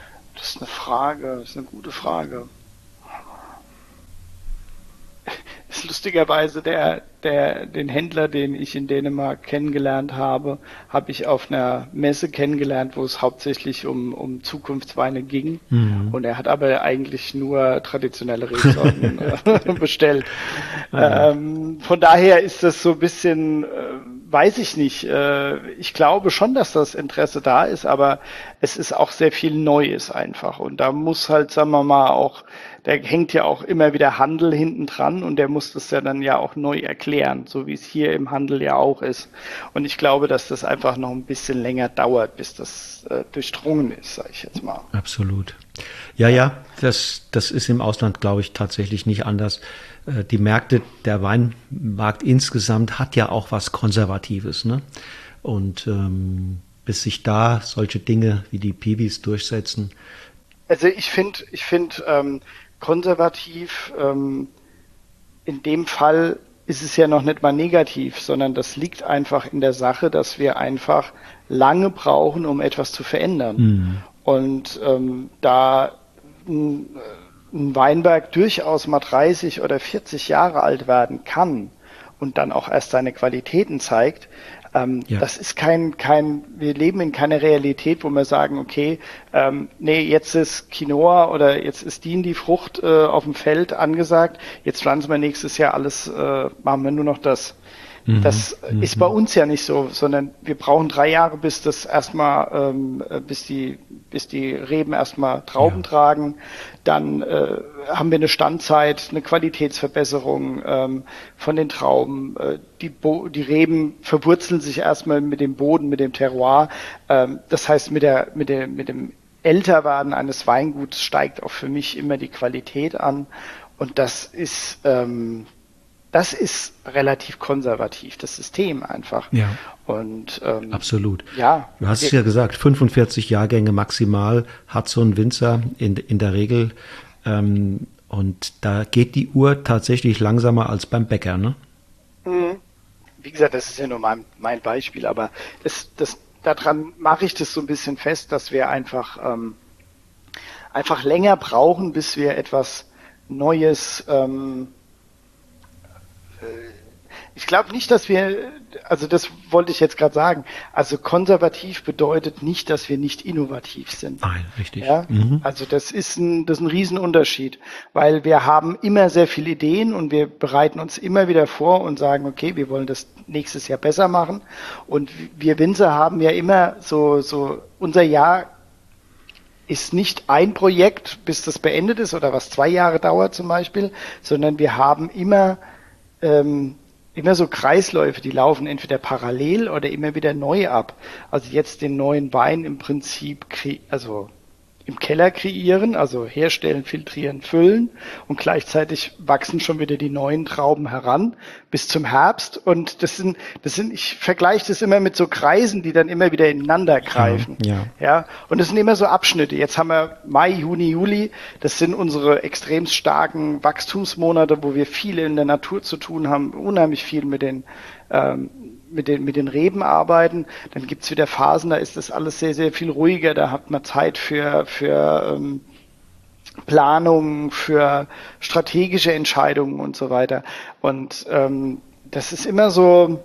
Das ist eine Frage, das ist eine gute Frage. lustigerweise der, der, den Händler, den ich in Dänemark kennengelernt habe, habe ich auf einer Messe kennengelernt, wo es hauptsächlich um, um Zukunftsweine ging. Mhm. Und er hat aber eigentlich nur traditionelle Rebsorten bestellt. Ah. Ähm, von daher ist das so ein bisschen, äh, weiß ich nicht. Äh, ich glaube schon, dass das Interesse da ist, aber es ist auch sehr viel Neues einfach. Und da muss halt, sagen wir mal, auch, da hängt ja auch immer wieder Handel hinten dran und der muss das ja dann ja auch neu erklären, so wie es hier im Handel ja auch ist. Und ich glaube, dass das einfach noch ein bisschen länger dauert, bis das äh, durchdrungen ist, sage ich jetzt mal. Absolut. Ja, ja, das, das ist im Ausland, glaube ich, tatsächlich nicht anders. Äh, die Märkte, der Weinmarkt insgesamt hat ja auch was Konservatives, ne? Und ähm, bis sich da solche Dinge wie die Piwis durchsetzen. Also ich finde, ich finde ähm, konservativ, ähm, in dem Fall ist es ja noch nicht mal negativ, sondern das liegt einfach in der Sache, dass wir einfach lange brauchen, um etwas zu verändern. Mhm. Und ähm, da ein, ein Weinberg durchaus mal dreißig oder vierzig Jahre alt werden kann und dann auch erst seine Qualitäten zeigt, Ähm, ja. Das ist kein, kein, wir leben in keiner Realität, wo wir sagen, okay, ähm, nee, jetzt ist Quinoa oder jetzt ist die in die Frucht äh, auf dem Feld angesagt, jetzt pflanzen wir nächstes Jahr alles, äh, machen wir nur noch das. Mhm. Das mhm. ist bei uns ja nicht so, sondern wir brauchen drei Jahre, bis das erstmal, ähm, bis die, bis die Reben erstmal Trauben ja. tragen. Dann äh, haben wir eine Standzeit, eine Qualitätsverbesserung ähm, von den Trauben. Äh, die, Bo- die Reben verwurzeln sich erstmal mit dem Boden, mit dem Terroir. Ähm, das heißt, mit der, mit der, mit dem Älterwerden eines Weinguts steigt auch für mich immer die Qualität an. Und das ist, ähm, das ist relativ konservativ, das System einfach. Ja. Und, ähm, absolut. Ja. Du hast es ja gesagt, fünfundvierzig Jahrgänge maximal hat so ein Winzer in, in der Regel. Ähm, und da geht die Uhr tatsächlich langsamer als beim Bäcker, ne? Wie gesagt, das ist ja nur mein, mein Beispiel, aber das, das, daran mache ich das so ein bisschen fest, dass wir einfach, ähm, einfach länger brauchen, bis wir etwas Neues, ähm, ich glaube nicht, dass wir, also das wollte ich jetzt gerade sagen, also konservativ bedeutet nicht, dass wir nicht innovativ sind. Nein, richtig. Ja? Mhm. Also das ist ein, das ist ein Riesenunterschied, weil wir haben immer sehr viele Ideen und wir bereiten uns immer wieder vor und sagen, okay, wir wollen das nächstes Jahr besser machen und wir Winzer haben ja immer so, so unser Jahr ist nicht ein Projekt, bis das beendet ist oder was zwei Jahre dauert zum Beispiel, sondern wir haben immer Ähm, immer so Kreisläufe, die laufen entweder parallel oder immer wieder neu ab. Also jetzt den neuen Wein im Prinzip, kre- also im Keller kreieren, also herstellen, filtrieren, füllen und gleichzeitig wachsen schon wieder die neuen Trauben heran bis zum Herbst und das sind, das sind, ich vergleiche das immer mit so Kreisen, die dann immer wieder ineinander greifen. Ja, ja. Ja, und das sind immer so Abschnitte. Jetzt haben wir Mai, Juni, Juli, das sind unsere extrem starken Wachstumsmonate, wo wir viel in der Natur zu tun haben, unheimlich viel mit den ähm, mit den, mit den Reben arbeiten, dann gibt's wieder Phasen, da ist das alles sehr, sehr viel ruhiger, da hat man Zeit für, für ähm, Planung, für strategische Entscheidungen und so weiter. Und ähm, das ist immer so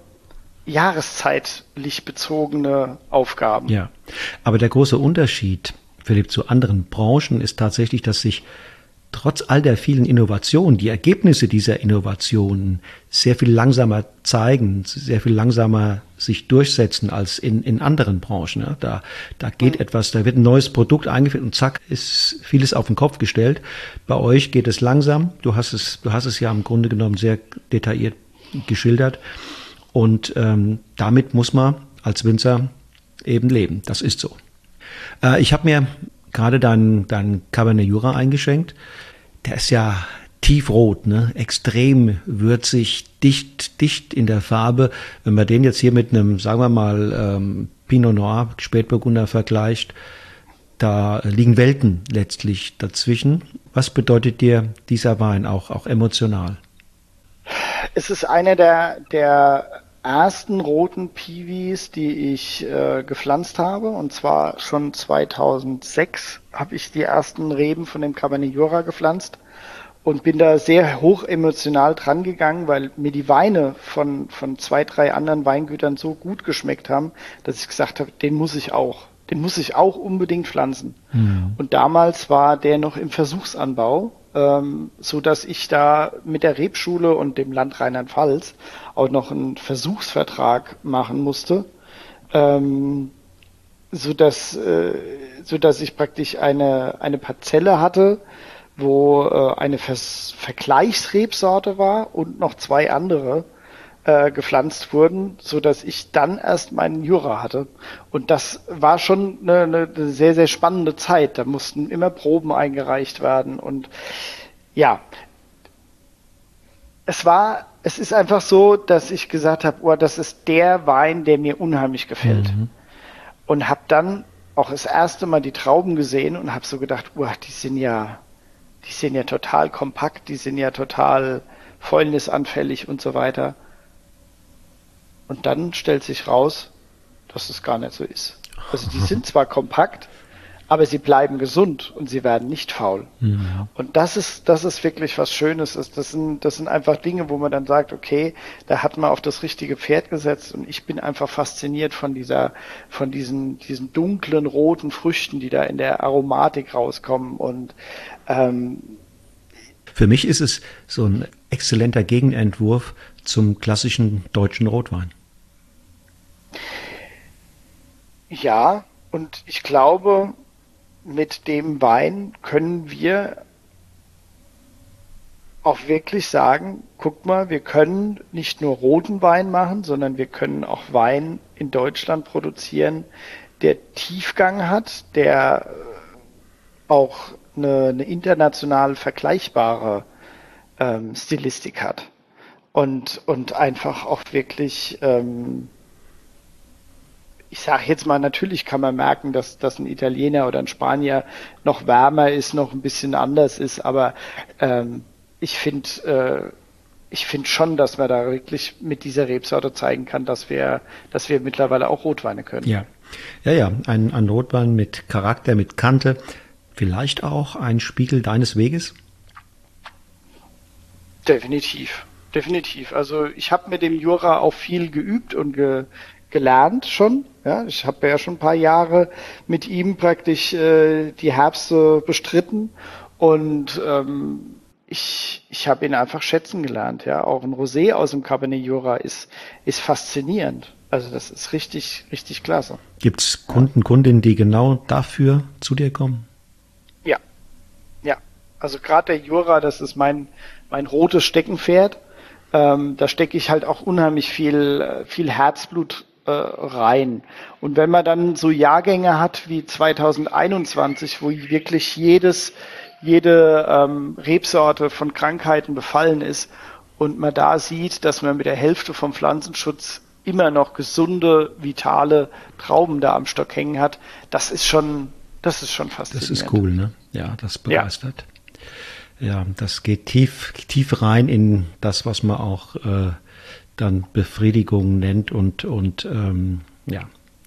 jahreszeitlich bezogene Aufgaben. Ja, aber der große Unterschied, Philipp, zu anderen Branchen ist tatsächlich, dass sich trotz all der vielen Innovationen, die Ergebnisse dieser Innovationen sehr viel langsamer zeigen, sehr viel langsamer sich durchsetzen als in, in anderen Branchen. Ja, da, da geht mhm. etwas, da wird ein neues Produkt eingeführt und zack, ist vieles auf den Kopf gestellt. Bei euch geht es langsam. Du hast es, du hast es ja im Grunde genommen sehr detailliert geschildert. Und ähm, damit muss man als Winzer eben leben. Das ist so. Äh, ich habe mir gerade deinen dein Cabernet Jura eingeschenkt. Der ist ja tiefrot, ne? Extrem würzig, dicht, dicht in der Farbe. Wenn man den jetzt hier mit einem, sagen wir mal, ähm, Pinot Noir, Spätburgunder vergleicht, da liegen Welten letztlich dazwischen. Was bedeutet dir dieser Wein auch, auch emotional? Es ist einer der, der ersten roten Piwis, die ich äh, gepflanzt habe, und zwar schon zweitausendsechs habe ich die ersten Reben von dem Cabernet Jura gepflanzt und bin da sehr hoch emotional dran gegangen, weil mir die Weine von, von zwei, drei anderen Weingütern so gut geschmeckt haben, dass ich gesagt habe, den muss ich auch. Den muss ich auch unbedingt pflanzen. Mhm. Und damals war der noch im Versuchsanbau, ähm, so dass ich da mit der Rebschule und dem Land Rheinland-Pfalz auch noch einen Versuchsvertrag machen musste, ähm, so dass, äh, so dass ich praktisch eine, eine Parzelle hatte, wo äh, eine Vers- Vergleichsrebsorte war und noch zwei andere äh, gepflanzt wurden, so dass ich dann erst meinen Jura hatte. Und das war schon eine, eine sehr, sehr spannende Zeit. Da mussten immer Proben eingereicht werden. Und ja, es war, es ist einfach so, dass ich gesagt habe, oh, das ist der Wein, der mir unheimlich gefällt. Mhm. Und habe dann auch das erste Mal die Trauben gesehen und habe so gedacht, oh, die sind ja, die sind ja total kompakt, die sind ja total fäulnisanfällig und so weiter. Und dann stellt sich raus, dass es gar nicht so ist. Also die sind zwar kompakt, aber sie bleiben gesund und sie werden nicht faul. Mhm. Und das ist, das ist wirklich was Schönes. Das sind, das sind einfach Dinge, wo man dann sagt, okay, da hat man auf das richtige Pferd gesetzt und ich bin einfach fasziniert von dieser, von diesen, diesen dunklen roten Früchten, die da in der Aromatik rauskommen. Und ähm, für mich ist es so ein exzellenter Gegenentwurf zum klassischen deutschen Rotwein. Ja, und ich glaube, mit dem Wein können wir auch wirklich sagen, guck mal, wir können nicht nur roten Wein machen, sondern wir können auch Wein in Deutschland produzieren, der Tiefgang hat, der auch eine, eine international vergleichbare ähm, Stilistik hat. Und, und einfach auch wirklich, ähm, ich sage jetzt mal, natürlich kann man merken, dass, dass ein Italiener oder ein Spanier noch wärmer ist, noch ein bisschen anders ist, aber ähm, ich finde äh, ich finde schon, dass man da wirklich mit dieser Rebsorte zeigen kann, dass wir, dass wir mittlerweile auch Rotweine können. Ja, ja, ja, ein, ein Rotwein mit Charakter, mit Kante, vielleicht auch ein Spiegel deines Weges? Definitiv. Definitiv. Also ich habe mit dem Jura auch viel geübt und ge, gelernt schon. Ja, ich habe ja schon ein paar Jahre mit ihm praktisch äh, die Herbste bestritten und ähm, ich, ich habe ihn einfach schätzen gelernt. Ja, auch ein Rosé aus dem Cabernet Jura ist ist faszinierend. Also das ist richtig richtig klasse. Gibt es Kunden, ja. Kundinnen, die genau dafür zu dir kommen? Ja, ja. Also gerade der Jura, das ist mein mein rotes Steckenpferd. Ähm, da stecke ich halt auch unheimlich viel, viel Herzblut äh, rein. Und wenn man dann so Jahrgänge hat wie zwanzig einundzwanzig, wo wirklich jedes, jede ähm, Rebsorte von Krankheiten befallen ist und man da sieht, dass man mit der Hälfte vom Pflanzenschutz immer noch gesunde, vitale Trauben da am Stock hängen hat, das ist schon, das ist schon faszinierend. Das ist cool, ne? Ja, das begeistert. Ja. Ja, das geht tief, tief rein in das, was man auch äh, dann Befriedigung nennt und und ähm, ja.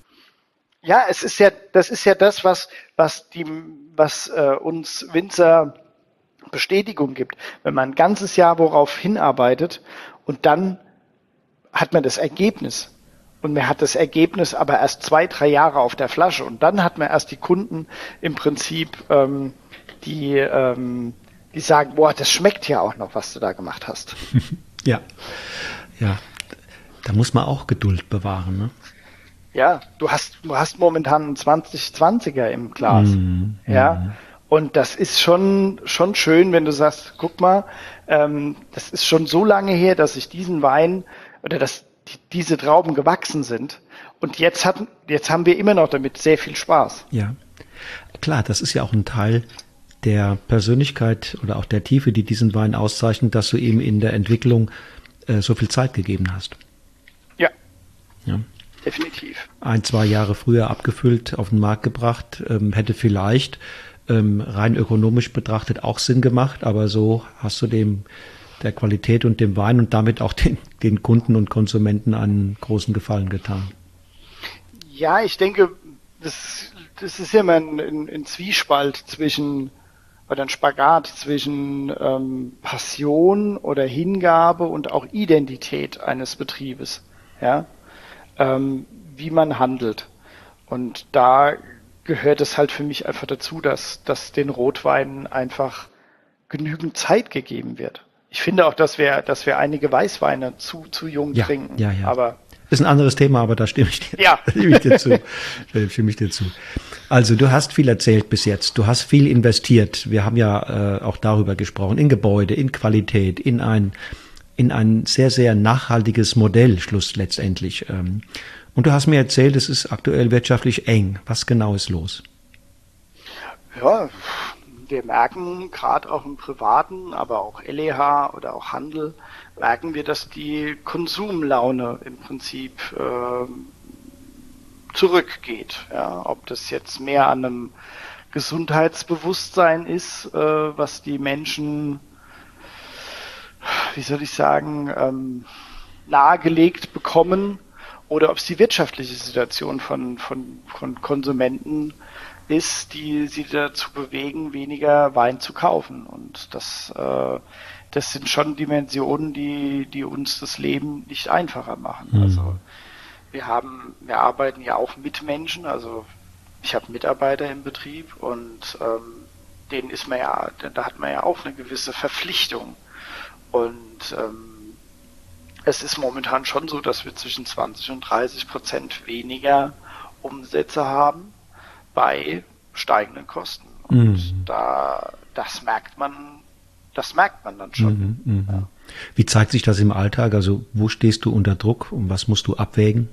Ja, es ist ja, das ist ja das, was was die, was äh, uns Winzer Bestätigung gibt, wenn man ein ganzes Jahr worauf hinarbeitet und dann hat man das Ergebnis. Und man hat das Ergebnis aber erst zwei, drei Jahre auf der Flasche und dann hat man erst die Kunden im Prinzip, ähm, die ähm, die sagen, boah, das schmeckt ja auch noch, was du da gemacht hast. Ja, ja, da muss man auch Geduld bewahren, ne? Ja, du hast, du hast momentan einen zwanzig zwanziger im Glas, mm, ja, mm. Und das ist schon, schon schön, wenn du sagst, guck mal, ähm, das ist schon so lange her, dass ich diesen Wein oder dass die, diese Trauben gewachsen sind und jetzt hat, jetzt haben wir immer noch damit sehr viel Spaß. Ja, klar, das ist ja auch ein Teil der Persönlichkeit oder auch der Tiefe, die diesen Wein auszeichnet, dass du ihm in der Entwicklung äh, so viel Zeit gegeben hast. Ja, ja, definitiv. Ein, zwei Jahre früher abgefüllt, auf den Markt gebracht, ähm, hätte vielleicht ähm, rein ökonomisch betrachtet auch Sinn gemacht, aber so hast du dem der Qualität und dem Wein und damit auch den, den Kunden und Konsumenten einen großen Gefallen getan. Ja, ich denke, das, das ist ja immer ein, ein, ein Zwiespalt zwischen oder ein Spagat zwischen ähm, Passion oder Hingabe und auch Identität eines Betriebes, ja, ähm, wie man handelt. Und da gehört es halt für mich einfach dazu, dass, dass den Rotweinen einfach genügend Zeit gegeben wird. Ich finde auch, dass wir, dass wir einige Weißweine zu, zu jung Ja, trinken. ja, ja. Aber ist ein anderes Thema, aber da stimme ich dir, ja. stimme ich dir zu. Da stimme ich dir zu. Also du hast viel erzählt bis jetzt. Du hast viel investiert. Wir haben ja äh, auch darüber gesprochen, in Gebäude, in Qualität, in ein, in ein sehr, sehr nachhaltiges Modell, Schluss letztendlich. Ähm, und du hast mir erzählt, es ist aktuell wirtschaftlich eng. Was genau ist los? Ja, wir merken gerade auch im Privaten, aber auch L E H oder auch Handel, merken wir, dass die Konsumlaune im Prinzip äh, zurückgeht. Ja, ob das jetzt mehr an einem Gesundheitsbewusstsein ist, äh, was die Menschen, wie soll ich sagen, ähm, nahegelegt bekommen, oder ob es die wirtschaftliche Situation von, von, von Konsumenten ist, die sie dazu bewegen, weniger Wein zu kaufen. Und das, äh, das sind schon Dimensionen, die, die uns das Leben nicht einfacher machen. Mhm. Also wir haben, wir arbeiten ja auch mit Menschen, also ich habe Mitarbeiter im Betrieb und ähm, denen ist man ja, da hat man ja auch eine gewisse Verpflichtung. Und ähm, es ist momentan schon so, dass wir zwischen zwanzig und dreißig Prozent weniger Umsätze haben bei steigenden Kosten. Und mhm. da, das merkt man, das merkt man dann schon. Mhm, mh. ja. Wie zeigt sich das im Alltag? Also wo stehst du unter Druck und was musst du abwägen?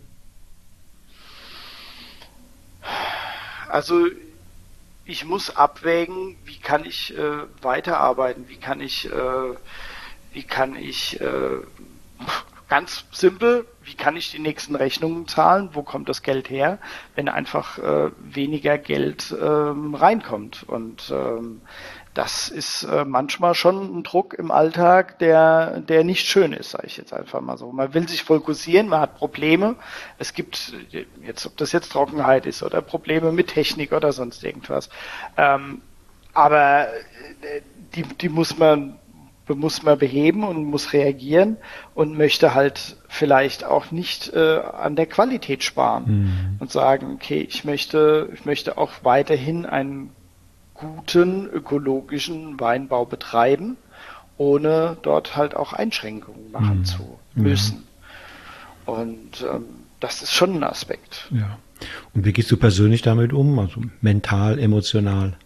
Also ich muss abwägen, wie kann ich äh, weiterarbeiten, wie kann ich, äh, wie kann ich äh, ganz simpel, wie kann ich die nächsten Rechnungen zahlen? Wo kommt das Geld her, wenn einfach äh, weniger Geld ähm, reinkommt? Und ähm, das ist äh, manchmal schon ein Druck im Alltag, der, der nicht schön ist, sage ich jetzt einfach mal so. Man will sich fokussieren, man hat Probleme. Es gibt jetzt, ob das jetzt Trockenheit ist oder Probleme mit Technik oder sonst irgendwas. Ähm, aber die, die muss man muss man beheben und muss reagieren und möchte halt vielleicht auch nicht äh, an der Qualität sparen mhm. und sagen, okay, ich möchte, ich möchte auch weiterhin einen guten ökologischen Weinbau betreiben, ohne dort halt auch Einschränkungen machen mhm. zu müssen. Ja. Und ähm, das ist schon ein Aspekt. Ja. Und wie gehst du persönlich damit um, also mental, emotional?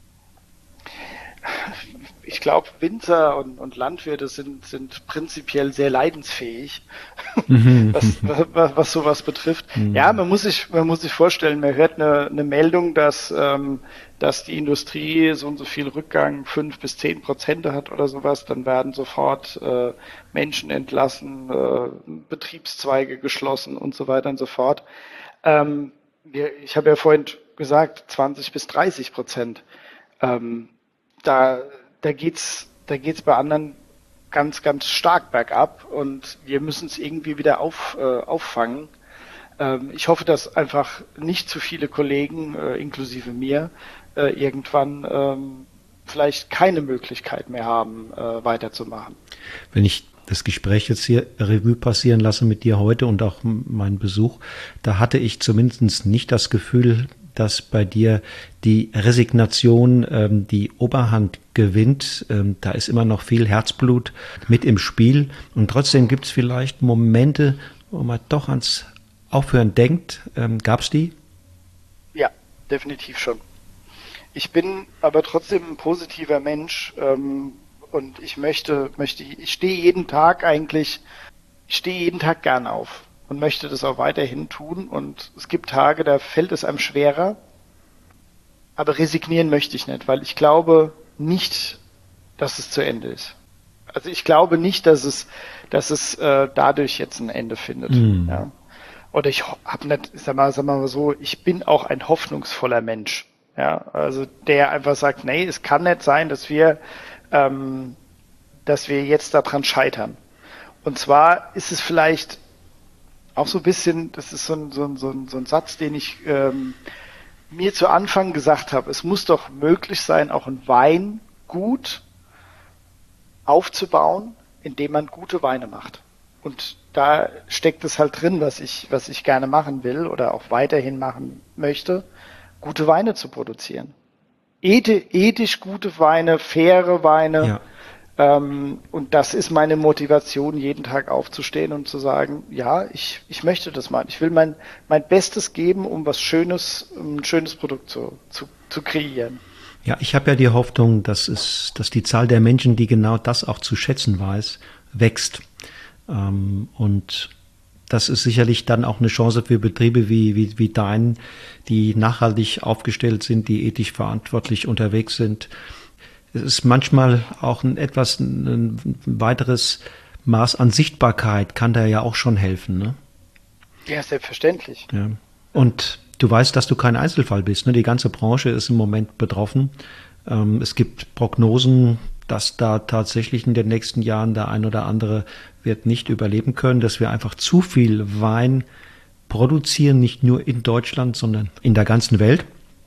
Ich glaube, Winzer und, und Landwirte sind, sind prinzipiell sehr leidensfähig, was, was, was sowas betrifft. Mhm. Ja, man muss sich, man muss sich vorstellen, man hört eine, eine Meldung, dass, ähm, dass die Industrie so und so viel Rückgang, fünf bis zehn Prozent hat oder sowas, dann werden sofort äh, Menschen entlassen, äh, Betriebszweige geschlossen und so weiter und so fort. Ähm, wir, ich habe ja vorhin gesagt, zwanzig bis dreißig Prozent. Ähm, da Da geht's, da geht's bei anderen ganz, ganz stark bergab und wir müssen es irgendwie wieder auf, äh, auffangen. Ähm, ich hoffe, dass einfach nicht zu viele Kollegen, äh, inklusive mir, äh, irgendwann ähm, vielleicht keine Möglichkeit mehr haben, äh, weiterzumachen. Wenn ich das Gespräch jetzt hier Revue passieren lasse mit dir heute und auch meinen Besuch, da hatte ich zumindest nicht das Gefühl, dass bei dir die Resignation ähm, die Oberhand gewinnt. Ähm, da ist immer noch viel Herzblut mit im Spiel. Und trotzdem gibt es vielleicht Momente, wo man doch ans Aufhören denkt. Ähm, Gab es die? Ja, definitiv schon. Ich bin aber trotzdem ein positiver Mensch ähm, und ich möchte, möchte, ich stehe jeden Tag eigentlich, ich stehe jeden Tag gern auf. Und möchte das auch weiterhin tun. Und es gibt Tage, da fällt es einem schwerer. Aber resignieren möchte ich nicht, weil ich glaube nicht, dass es zu Ende ist. Also ich glaube nicht, dass es, dass es äh, dadurch jetzt ein Ende findet. Mm. Ja. Oder ich habe nicht, sag mal, sag mal so, ich bin auch ein hoffnungsvoller Mensch. Ja, also der einfach sagt, nee, es kann nicht sein, dass wir, ähm, dass wir jetzt daran scheitern. Und zwar ist es vielleicht auch so ein bisschen, das ist so ein, so ein, so ein, so ein Satz, den ich ähm, mir zu Anfang gesagt habe, es muss doch möglich sein, auch ein Weingut aufzubauen, indem man gute Weine macht. Und da steckt es halt drin, was ich, was ich gerne machen will oder auch weiterhin machen möchte, gute Weine zu produzieren. Ethi- ethisch gute Weine, faire Weine. Ja. Ähm, und das ist meine Motivation, jeden Tag aufzustehen und zu sagen, ja, ich, ich möchte das mal. Ich will mein, mein Bestes geben, um was Schönes, um ein schönes Produkt zu, zu, zu kreieren. Ja, ich habe ja die Hoffnung, dass es, dass die Zahl der Menschen, die genau das auch zu schätzen weiß, wächst. Ähm, und das ist sicherlich dann auch eine Chance für Betriebe wie, wie, wie dein, die nachhaltig aufgestellt sind, die ethisch verantwortlich unterwegs sind. Es ist manchmal auch ein etwas, ein weiteres Maß an Sichtbarkeit kann da ja auch schon helfen, ne? Ja, selbstverständlich. Ja. Und du weißt, dass du kein Einzelfall bist, ne? Die ganze Branche ist im Moment betroffen. Ähm, es gibt Prognosen, dass da tatsächlich in den nächsten Jahren der ein oder andere wird nicht überleben können, dass wir einfach zu viel Wein produzieren, nicht nur in Deutschland, sondern in der ganzen Welt.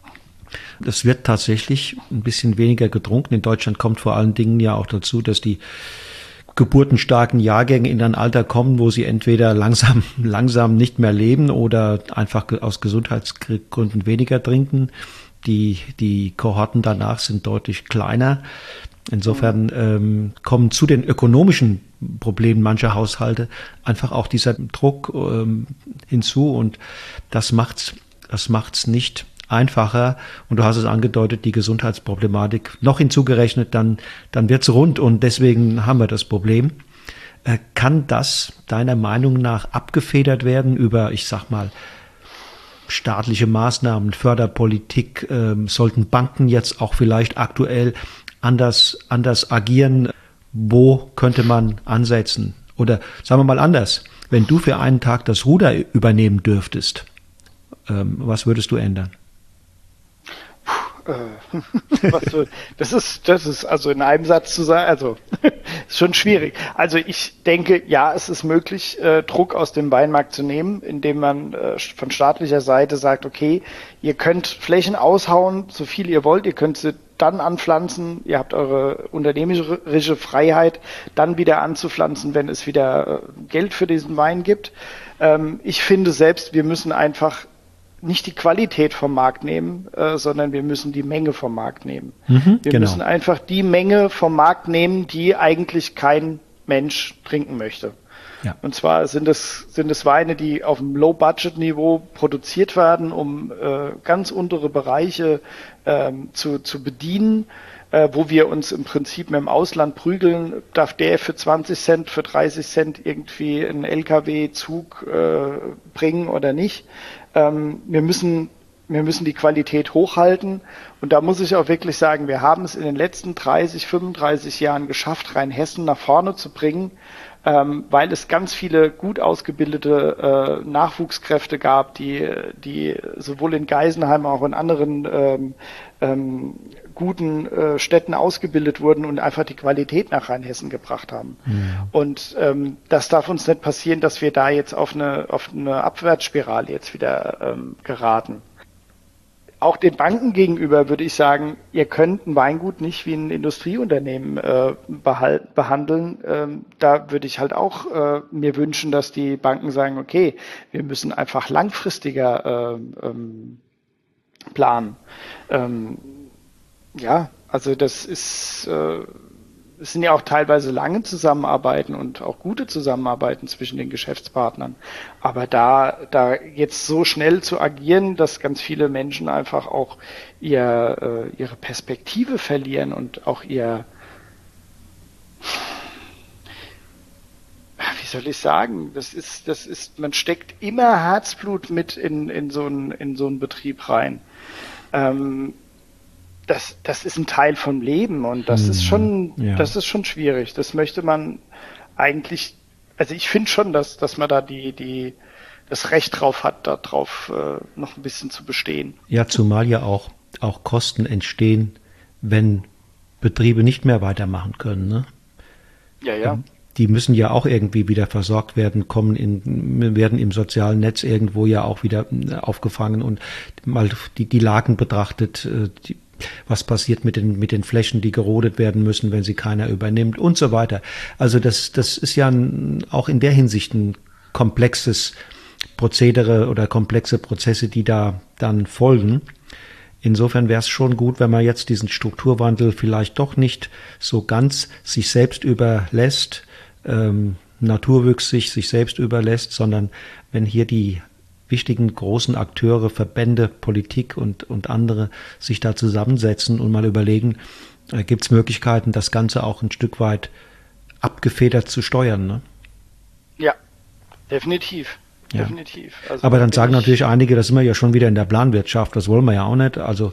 Es wird tatsächlich ein bisschen weniger getrunken. In Deutschland kommt vor allen Dingen ja auch dazu, dass die geburtenstarken Jahrgänge in ein Alter kommen, wo sie entweder langsam, langsam nicht mehr leben oder einfach aus Gesundheitsgründen weniger trinken. Die, die Kohorten danach sind deutlich kleiner. Insofern ähm, kommen zu den ökonomischen Problemen mancher Haushalte einfach auch dieser Druck ähm, hinzu und das macht's, das macht's nicht einfacher. Und du hast es angedeutet, die Gesundheitsproblematik noch hinzugerechnet, dann, dann wird's rund und deswegen haben wir das Problem. Äh, kann das deiner Meinung nach abgefedert werden über, ich sag mal, staatliche Maßnahmen, Förderpolitik? Ähm, sollten Banken jetzt auch vielleicht aktuell anders, anders agieren? Wo könnte man ansetzen? Oder sagen wir mal anders, wenn du für einen Tag das Ruder übernehmen dürftest, ähm, was würdest du ändern? Was so, das ist, das ist also in einem Satz zu sagen, also ist schon schwierig. Also ich denke, ja, es ist möglich, äh, Druck aus dem Weinmarkt zu nehmen, indem man äh, von staatlicher Seite sagt, okay, ihr könnt Flächen aushauen, so viel ihr wollt, ihr könnt sie dann anpflanzen, ihr habt eure unternehmerische Freiheit, dann wieder anzupflanzen, wenn es wieder äh, Geld für diesen Wein gibt. Ähm, ich finde selbst, wir müssen einfach nicht die Qualität vom Markt nehmen, äh, sondern wir müssen die Menge vom Markt nehmen. Mhm, wir genau. müssen einfach die Menge vom Markt nehmen, die eigentlich kein Mensch trinken möchte. Ja. Und zwar sind es, sind es Weine, die auf dem Low-Budget-Niveau produziert werden, um äh, ganz untere Bereiche ähm, zu, zu bedienen, äh, wo wir uns im Prinzip mit dem Ausland prügeln. Darf der für zwanzig Cent, für dreißig Cent irgendwie einen L K W-Zug äh, bringen oder nicht? Ähm, wir müssen Wir müssen die Qualität hochhalten und da muss ich auch wirklich sagen, wir haben es in den letzten dreißig, fünfunddreißig Jahren geschafft, Rheinhessen nach vorne zu bringen, ähm, weil es ganz viele gut ausgebildete äh, Nachwuchskräfte gab, die, die sowohl in Geisenheim als auch in anderen ähm, ähm, guten äh, Städten ausgebildet wurden und einfach die Qualität nach Rheinhessen gebracht haben. Mhm. Und ähm, das darf uns nicht passieren, dass wir da jetzt auf eine, auf eine Abwärtsspirale jetzt wieder ähm, geraten. Auch den Banken gegenüber würde ich sagen, ihr könnt ein Weingut nicht wie ein Industrieunternehmen äh, behal- behandeln. Ähm, da würde ich halt auch äh, mir wünschen, dass die Banken sagen, okay, wir müssen einfach langfristiger äh, ähm, planen. Ähm, ja, also das ist, äh, es sind ja auch teilweise lange Zusammenarbeiten und auch gute Zusammenarbeiten zwischen den Geschäftspartnern. Aber da, da jetzt so schnell zu agieren, dass ganz viele Menschen einfach auch ihr, äh, ihre Perspektive verlieren und auch ihr, wie soll ich sagen, das ist, das ist, man steckt immer Herzblut mit in, in so einen, in so einen Betrieb rein. Ähm, Das, das ist ein Teil vom Leben und das hm, ist schon, ja. das ist schon schwierig. Das möchte man eigentlich, also ich finde schon, dass, dass man da die, die, das Recht drauf hat, da drauf äh, noch ein bisschen zu bestehen. Ja, zumal ja auch, auch Kosten entstehen, wenn Betriebe nicht mehr weitermachen können, ne? Ja, ja. die müssen ja auch irgendwie wieder versorgt werden, kommen in, werden im sozialen Netz irgendwo ja auch wieder aufgefangen und mal die, die Lagen betrachtet, die, was passiert mit den, mit den Flächen, die gerodet werden müssen, wenn sie keiner übernimmt und so weiter. Also das, das ist ja ein, auch in der Hinsicht ein komplexes Prozedere oder komplexe Prozesse, die da dann folgen. Insofern wäre es schon gut, wenn man jetzt diesen Strukturwandel vielleicht doch nicht so ganz sich selbst überlässt, ähm, naturwüchsig sich selbst überlässt, sondern wenn hier die wichtigen großen Akteure, Verbände, Politik und, und andere sich da zusammensetzen und mal überlegen, äh, gibt es Möglichkeiten, das Ganze auch ein Stück weit abgefedert zu steuern, ne? Ja, definitiv. Ja. Definitiv. Also aber dann sagen ich, natürlich einige, das sind wir ja schon wieder in der Planwirtschaft, das wollen wir ja auch nicht. Also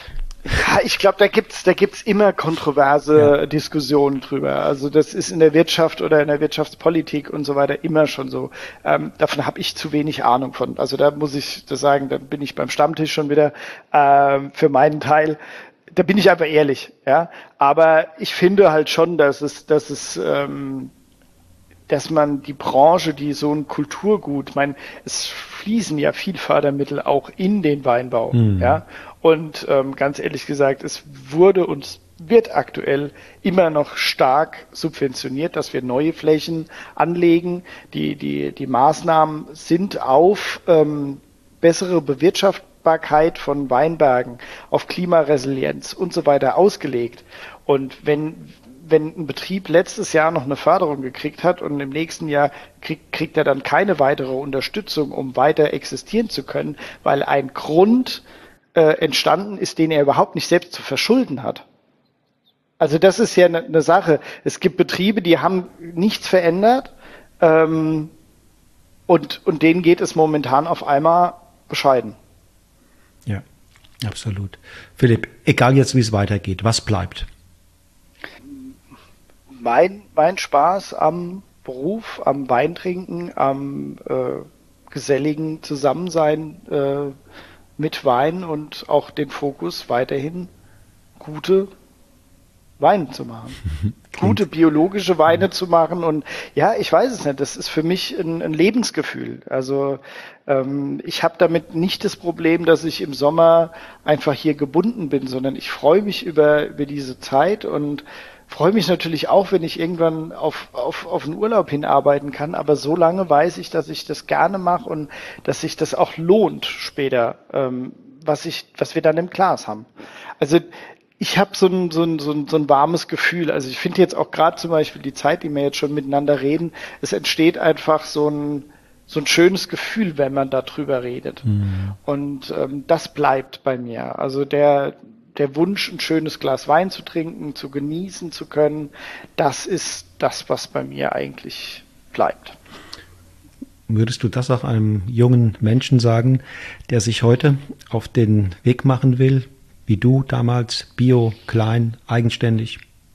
ja, ich glaube, da gibt's da gibt's immer kontroverse ja. Diskussionen drüber. Also das ist in der Wirtschaft oder in der Wirtschaftspolitik und so weiter immer schon so. Ähm, davon habe ich zu wenig Ahnung von. Also da muss ich das sagen, da bin ich beim Stammtisch schon wieder ähm, für meinen Teil. Da bin ich einfach ehrlich, ja. Aber ich finde halt schon, dass es, dass es ähm, dass man die Branche, die so ein Kulturgut, ich meine, es fließen ja viel Fördermittel auch in den Weinbau, mhm. ja, und ähm, ganz ehrlich gesagt, es wurde und wird aktuell immer noch stark subventioniert, dass wir neue Flächen anlegen. Die die die Maßnahmen sind auf ähm, bessere Bewirtschaftbarkeit von Weinbergen, auf Klimaresilienz und so weiter ausgelegt. Und wenn wenn ein Betrieb letztes Jahr noch eine Förderung gekriegt hat und im nächsten Jahr kriegt, kriegt er dann keine weitere Unterstützung, um weiter existieren zu können, weil ein Grund äh, entstanden ist, den er überhaupt nicht selbst zu verschulden hat. Also das ist ja eine, eine Sache. Es gibt Betriebe, die haben nichts verändert ähm, und, und denen geht es momentan auf einmal bescheiden. Ja, absolut. Philipp, egal jetzt, wie es weitergeht, was bleibt? Mein, mein Spaß am Beruf, am Weintrinken, am äh, geselligen Zusammensein äh, mit Wein und auch den Fokus weiterhin gute Weine zu machen. Gute biologische Weine zu machen und ja, ich weiß es nicht, das ist für mich ein, ein Lebensgefühl. Also ähm, ich habe damit nicht das Problem, dass ich im Sommer einfach hier gebunden bin, sondern ich freue mich über, über diese Zeit und freue mich natürlich auch, wenn ich irgendwann auf, auf, auf einen Urlaub hinarbeiten kann, aber so lange weiß ich, dass ich das gerne mache und dass sich das auch lohnt später, ähm, was ich, was wir dann im Glas haben. Also ich habe so ein, so, ein, so, ein, so ein warmes Gefühl. Also ich finde jetzt auch gerade zum Beispiel die Zeit, die wir jetzt schon miteinander reden, es entsteht einfach so ein, so ein schönes Gefühl, wenn man darüber redet. Mhm. Und ähm, das bleibt bei mir. Also der Der Wunsch, ein schönes Glas Wein zu trinken, zu genießen zu können, das ist das, was bei mir eigentlich bleibt. Würdest du das auch einem jungen Menschen sagen, der sich heute auf den Weg machen will, wie du damals, bio, klein, eigenständig?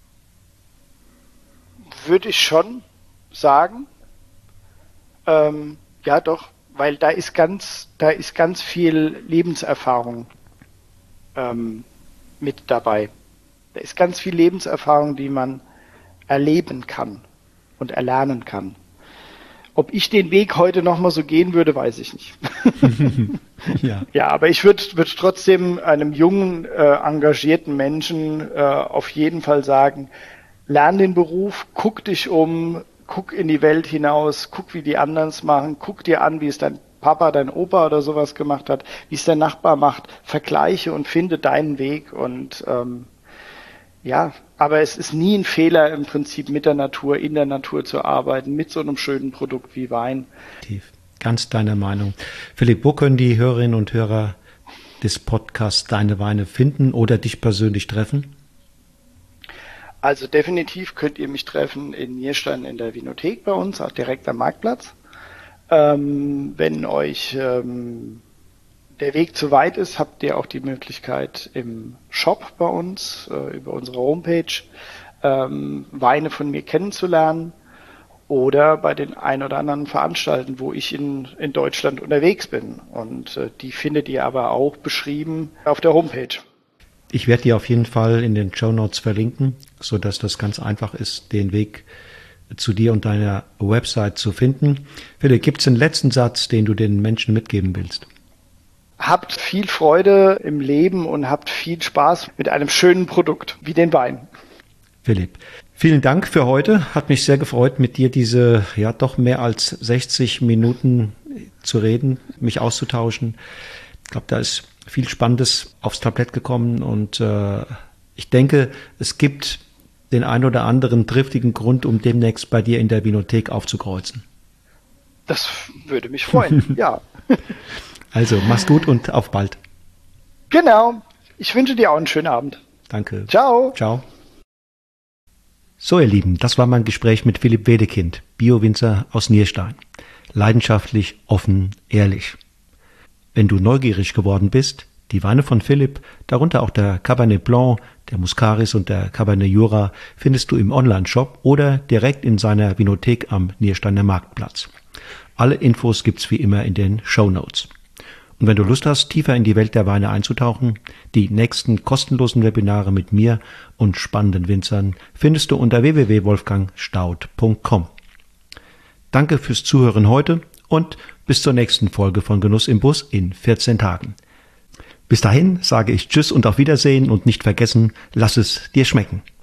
Würde ich schon sagen. Ähm, ja, doch, weil da ist ganz, da ist ganz viel Lebenserfahrung ähm, mit dabei. Da ist ganz viel Lebenserfahrung, die man erleben kann und erlernen kann. Ob ich den Weg heute nochmal so gehen würde, weiß ich nicht. ja. ja, aber ich würde würd trotzdem einem jungen, äh, engagierten Menschen äh, auf jeden Fall sagen, lern den Beruf, guck dich um, guck in die Welt hinaus, guck, wie die anderen es machen, guck dir an, wie es dein Papa, dein Opa oder sowas gemacht hat, wie es dein Nachbar macht, vergleiche und finde deinen Weg und ähm, ja, aber es ist nie ein Fehler im Prinzip mit der Natur, in der Natur zu arbeiten, mit so einem schönen Produkt wie Wein. Tief. Ganz deiner Meinung. Philipp, wo können die Hörerinnen und Hörer des Podcasts Deine Weine finden oder dich persönlich treffen? Also definitiv könnt ihr mich treffen in Nierstein in der Winothek bei uns, auch direkt am Marktplatz. Ähm, wenn euch ähm, der Weg zu weit ist, habt ihr auch die Möglichkeit im Shop bei uns, äh, über unsere Homepage, ähm, Weine von mir kennenzulernen oder bei den ein oder anderen Veranstaltungen, wo ich in, in Deutschland unterwegs bin. Und äh, die findet ihr aber auch beschrieben auf der Homepage. Ich werde die auf jeden Fall in den Shownotes verlinken, sodass das ganz einfach ist, den Weg zu dir und deiner Website zu finden. Philipp, gibt es einen letzten Satz, den du den Menschen mitgeben willst? Habt viel Freude im Leben und habt viel Spaß mit einem schönen Produkt, wie den Wein. Philipp, vielen Dank für heute. Hat mich sehr gefreut, mit dir diese, ja, doch mehr als sechzig Minuten zu reden, mich auszutauschen. Ich glaube, da ist viel Spannendes aufs Tablett gekommen und äh, ich denke, es gibt den ein oder anderen triftigen Grund, um demnächst bei dir in der Vinothek aufzukreuzen. Das würde mich freuen, ja. Also, mach's gut und auf bald. Genau. Ich wünsche dir auch einen schönen Abend. Danke. Ciao. Ciao. So, ihr Lieben, das war mein Gespräch mit Philipp Wedekind, Bio-Winzer aus Nierstein. Leidenschaftlich, offen, ehrlich. Wenn du neugierig geworden bist, die Weine von Philipp, darunter auch der Cabernet Blanc, der Muscaris und der Cabernet Jura, findest du im Onlineshop oder direkt in seiner Vinothek am Niersteiner Marktplatz. Alle Infos gibt's wie immer in den Shownotes. Und wenn du Lust hast, tiefer in die Welt der Weine einzutauchen, die nächsten kostenlosen Webinare mit mir und spannenden Winzern findest du unter w w w punkt wolfgang staud punkt com. Danke fürs Zuhören heute und bis zur nächsten Folge von Genuss im Bus in vierzehn Tagen. Bis dahin sage ich Tschüss und auf Wiedersehen und nicht vergessen, lass es dir schmecken.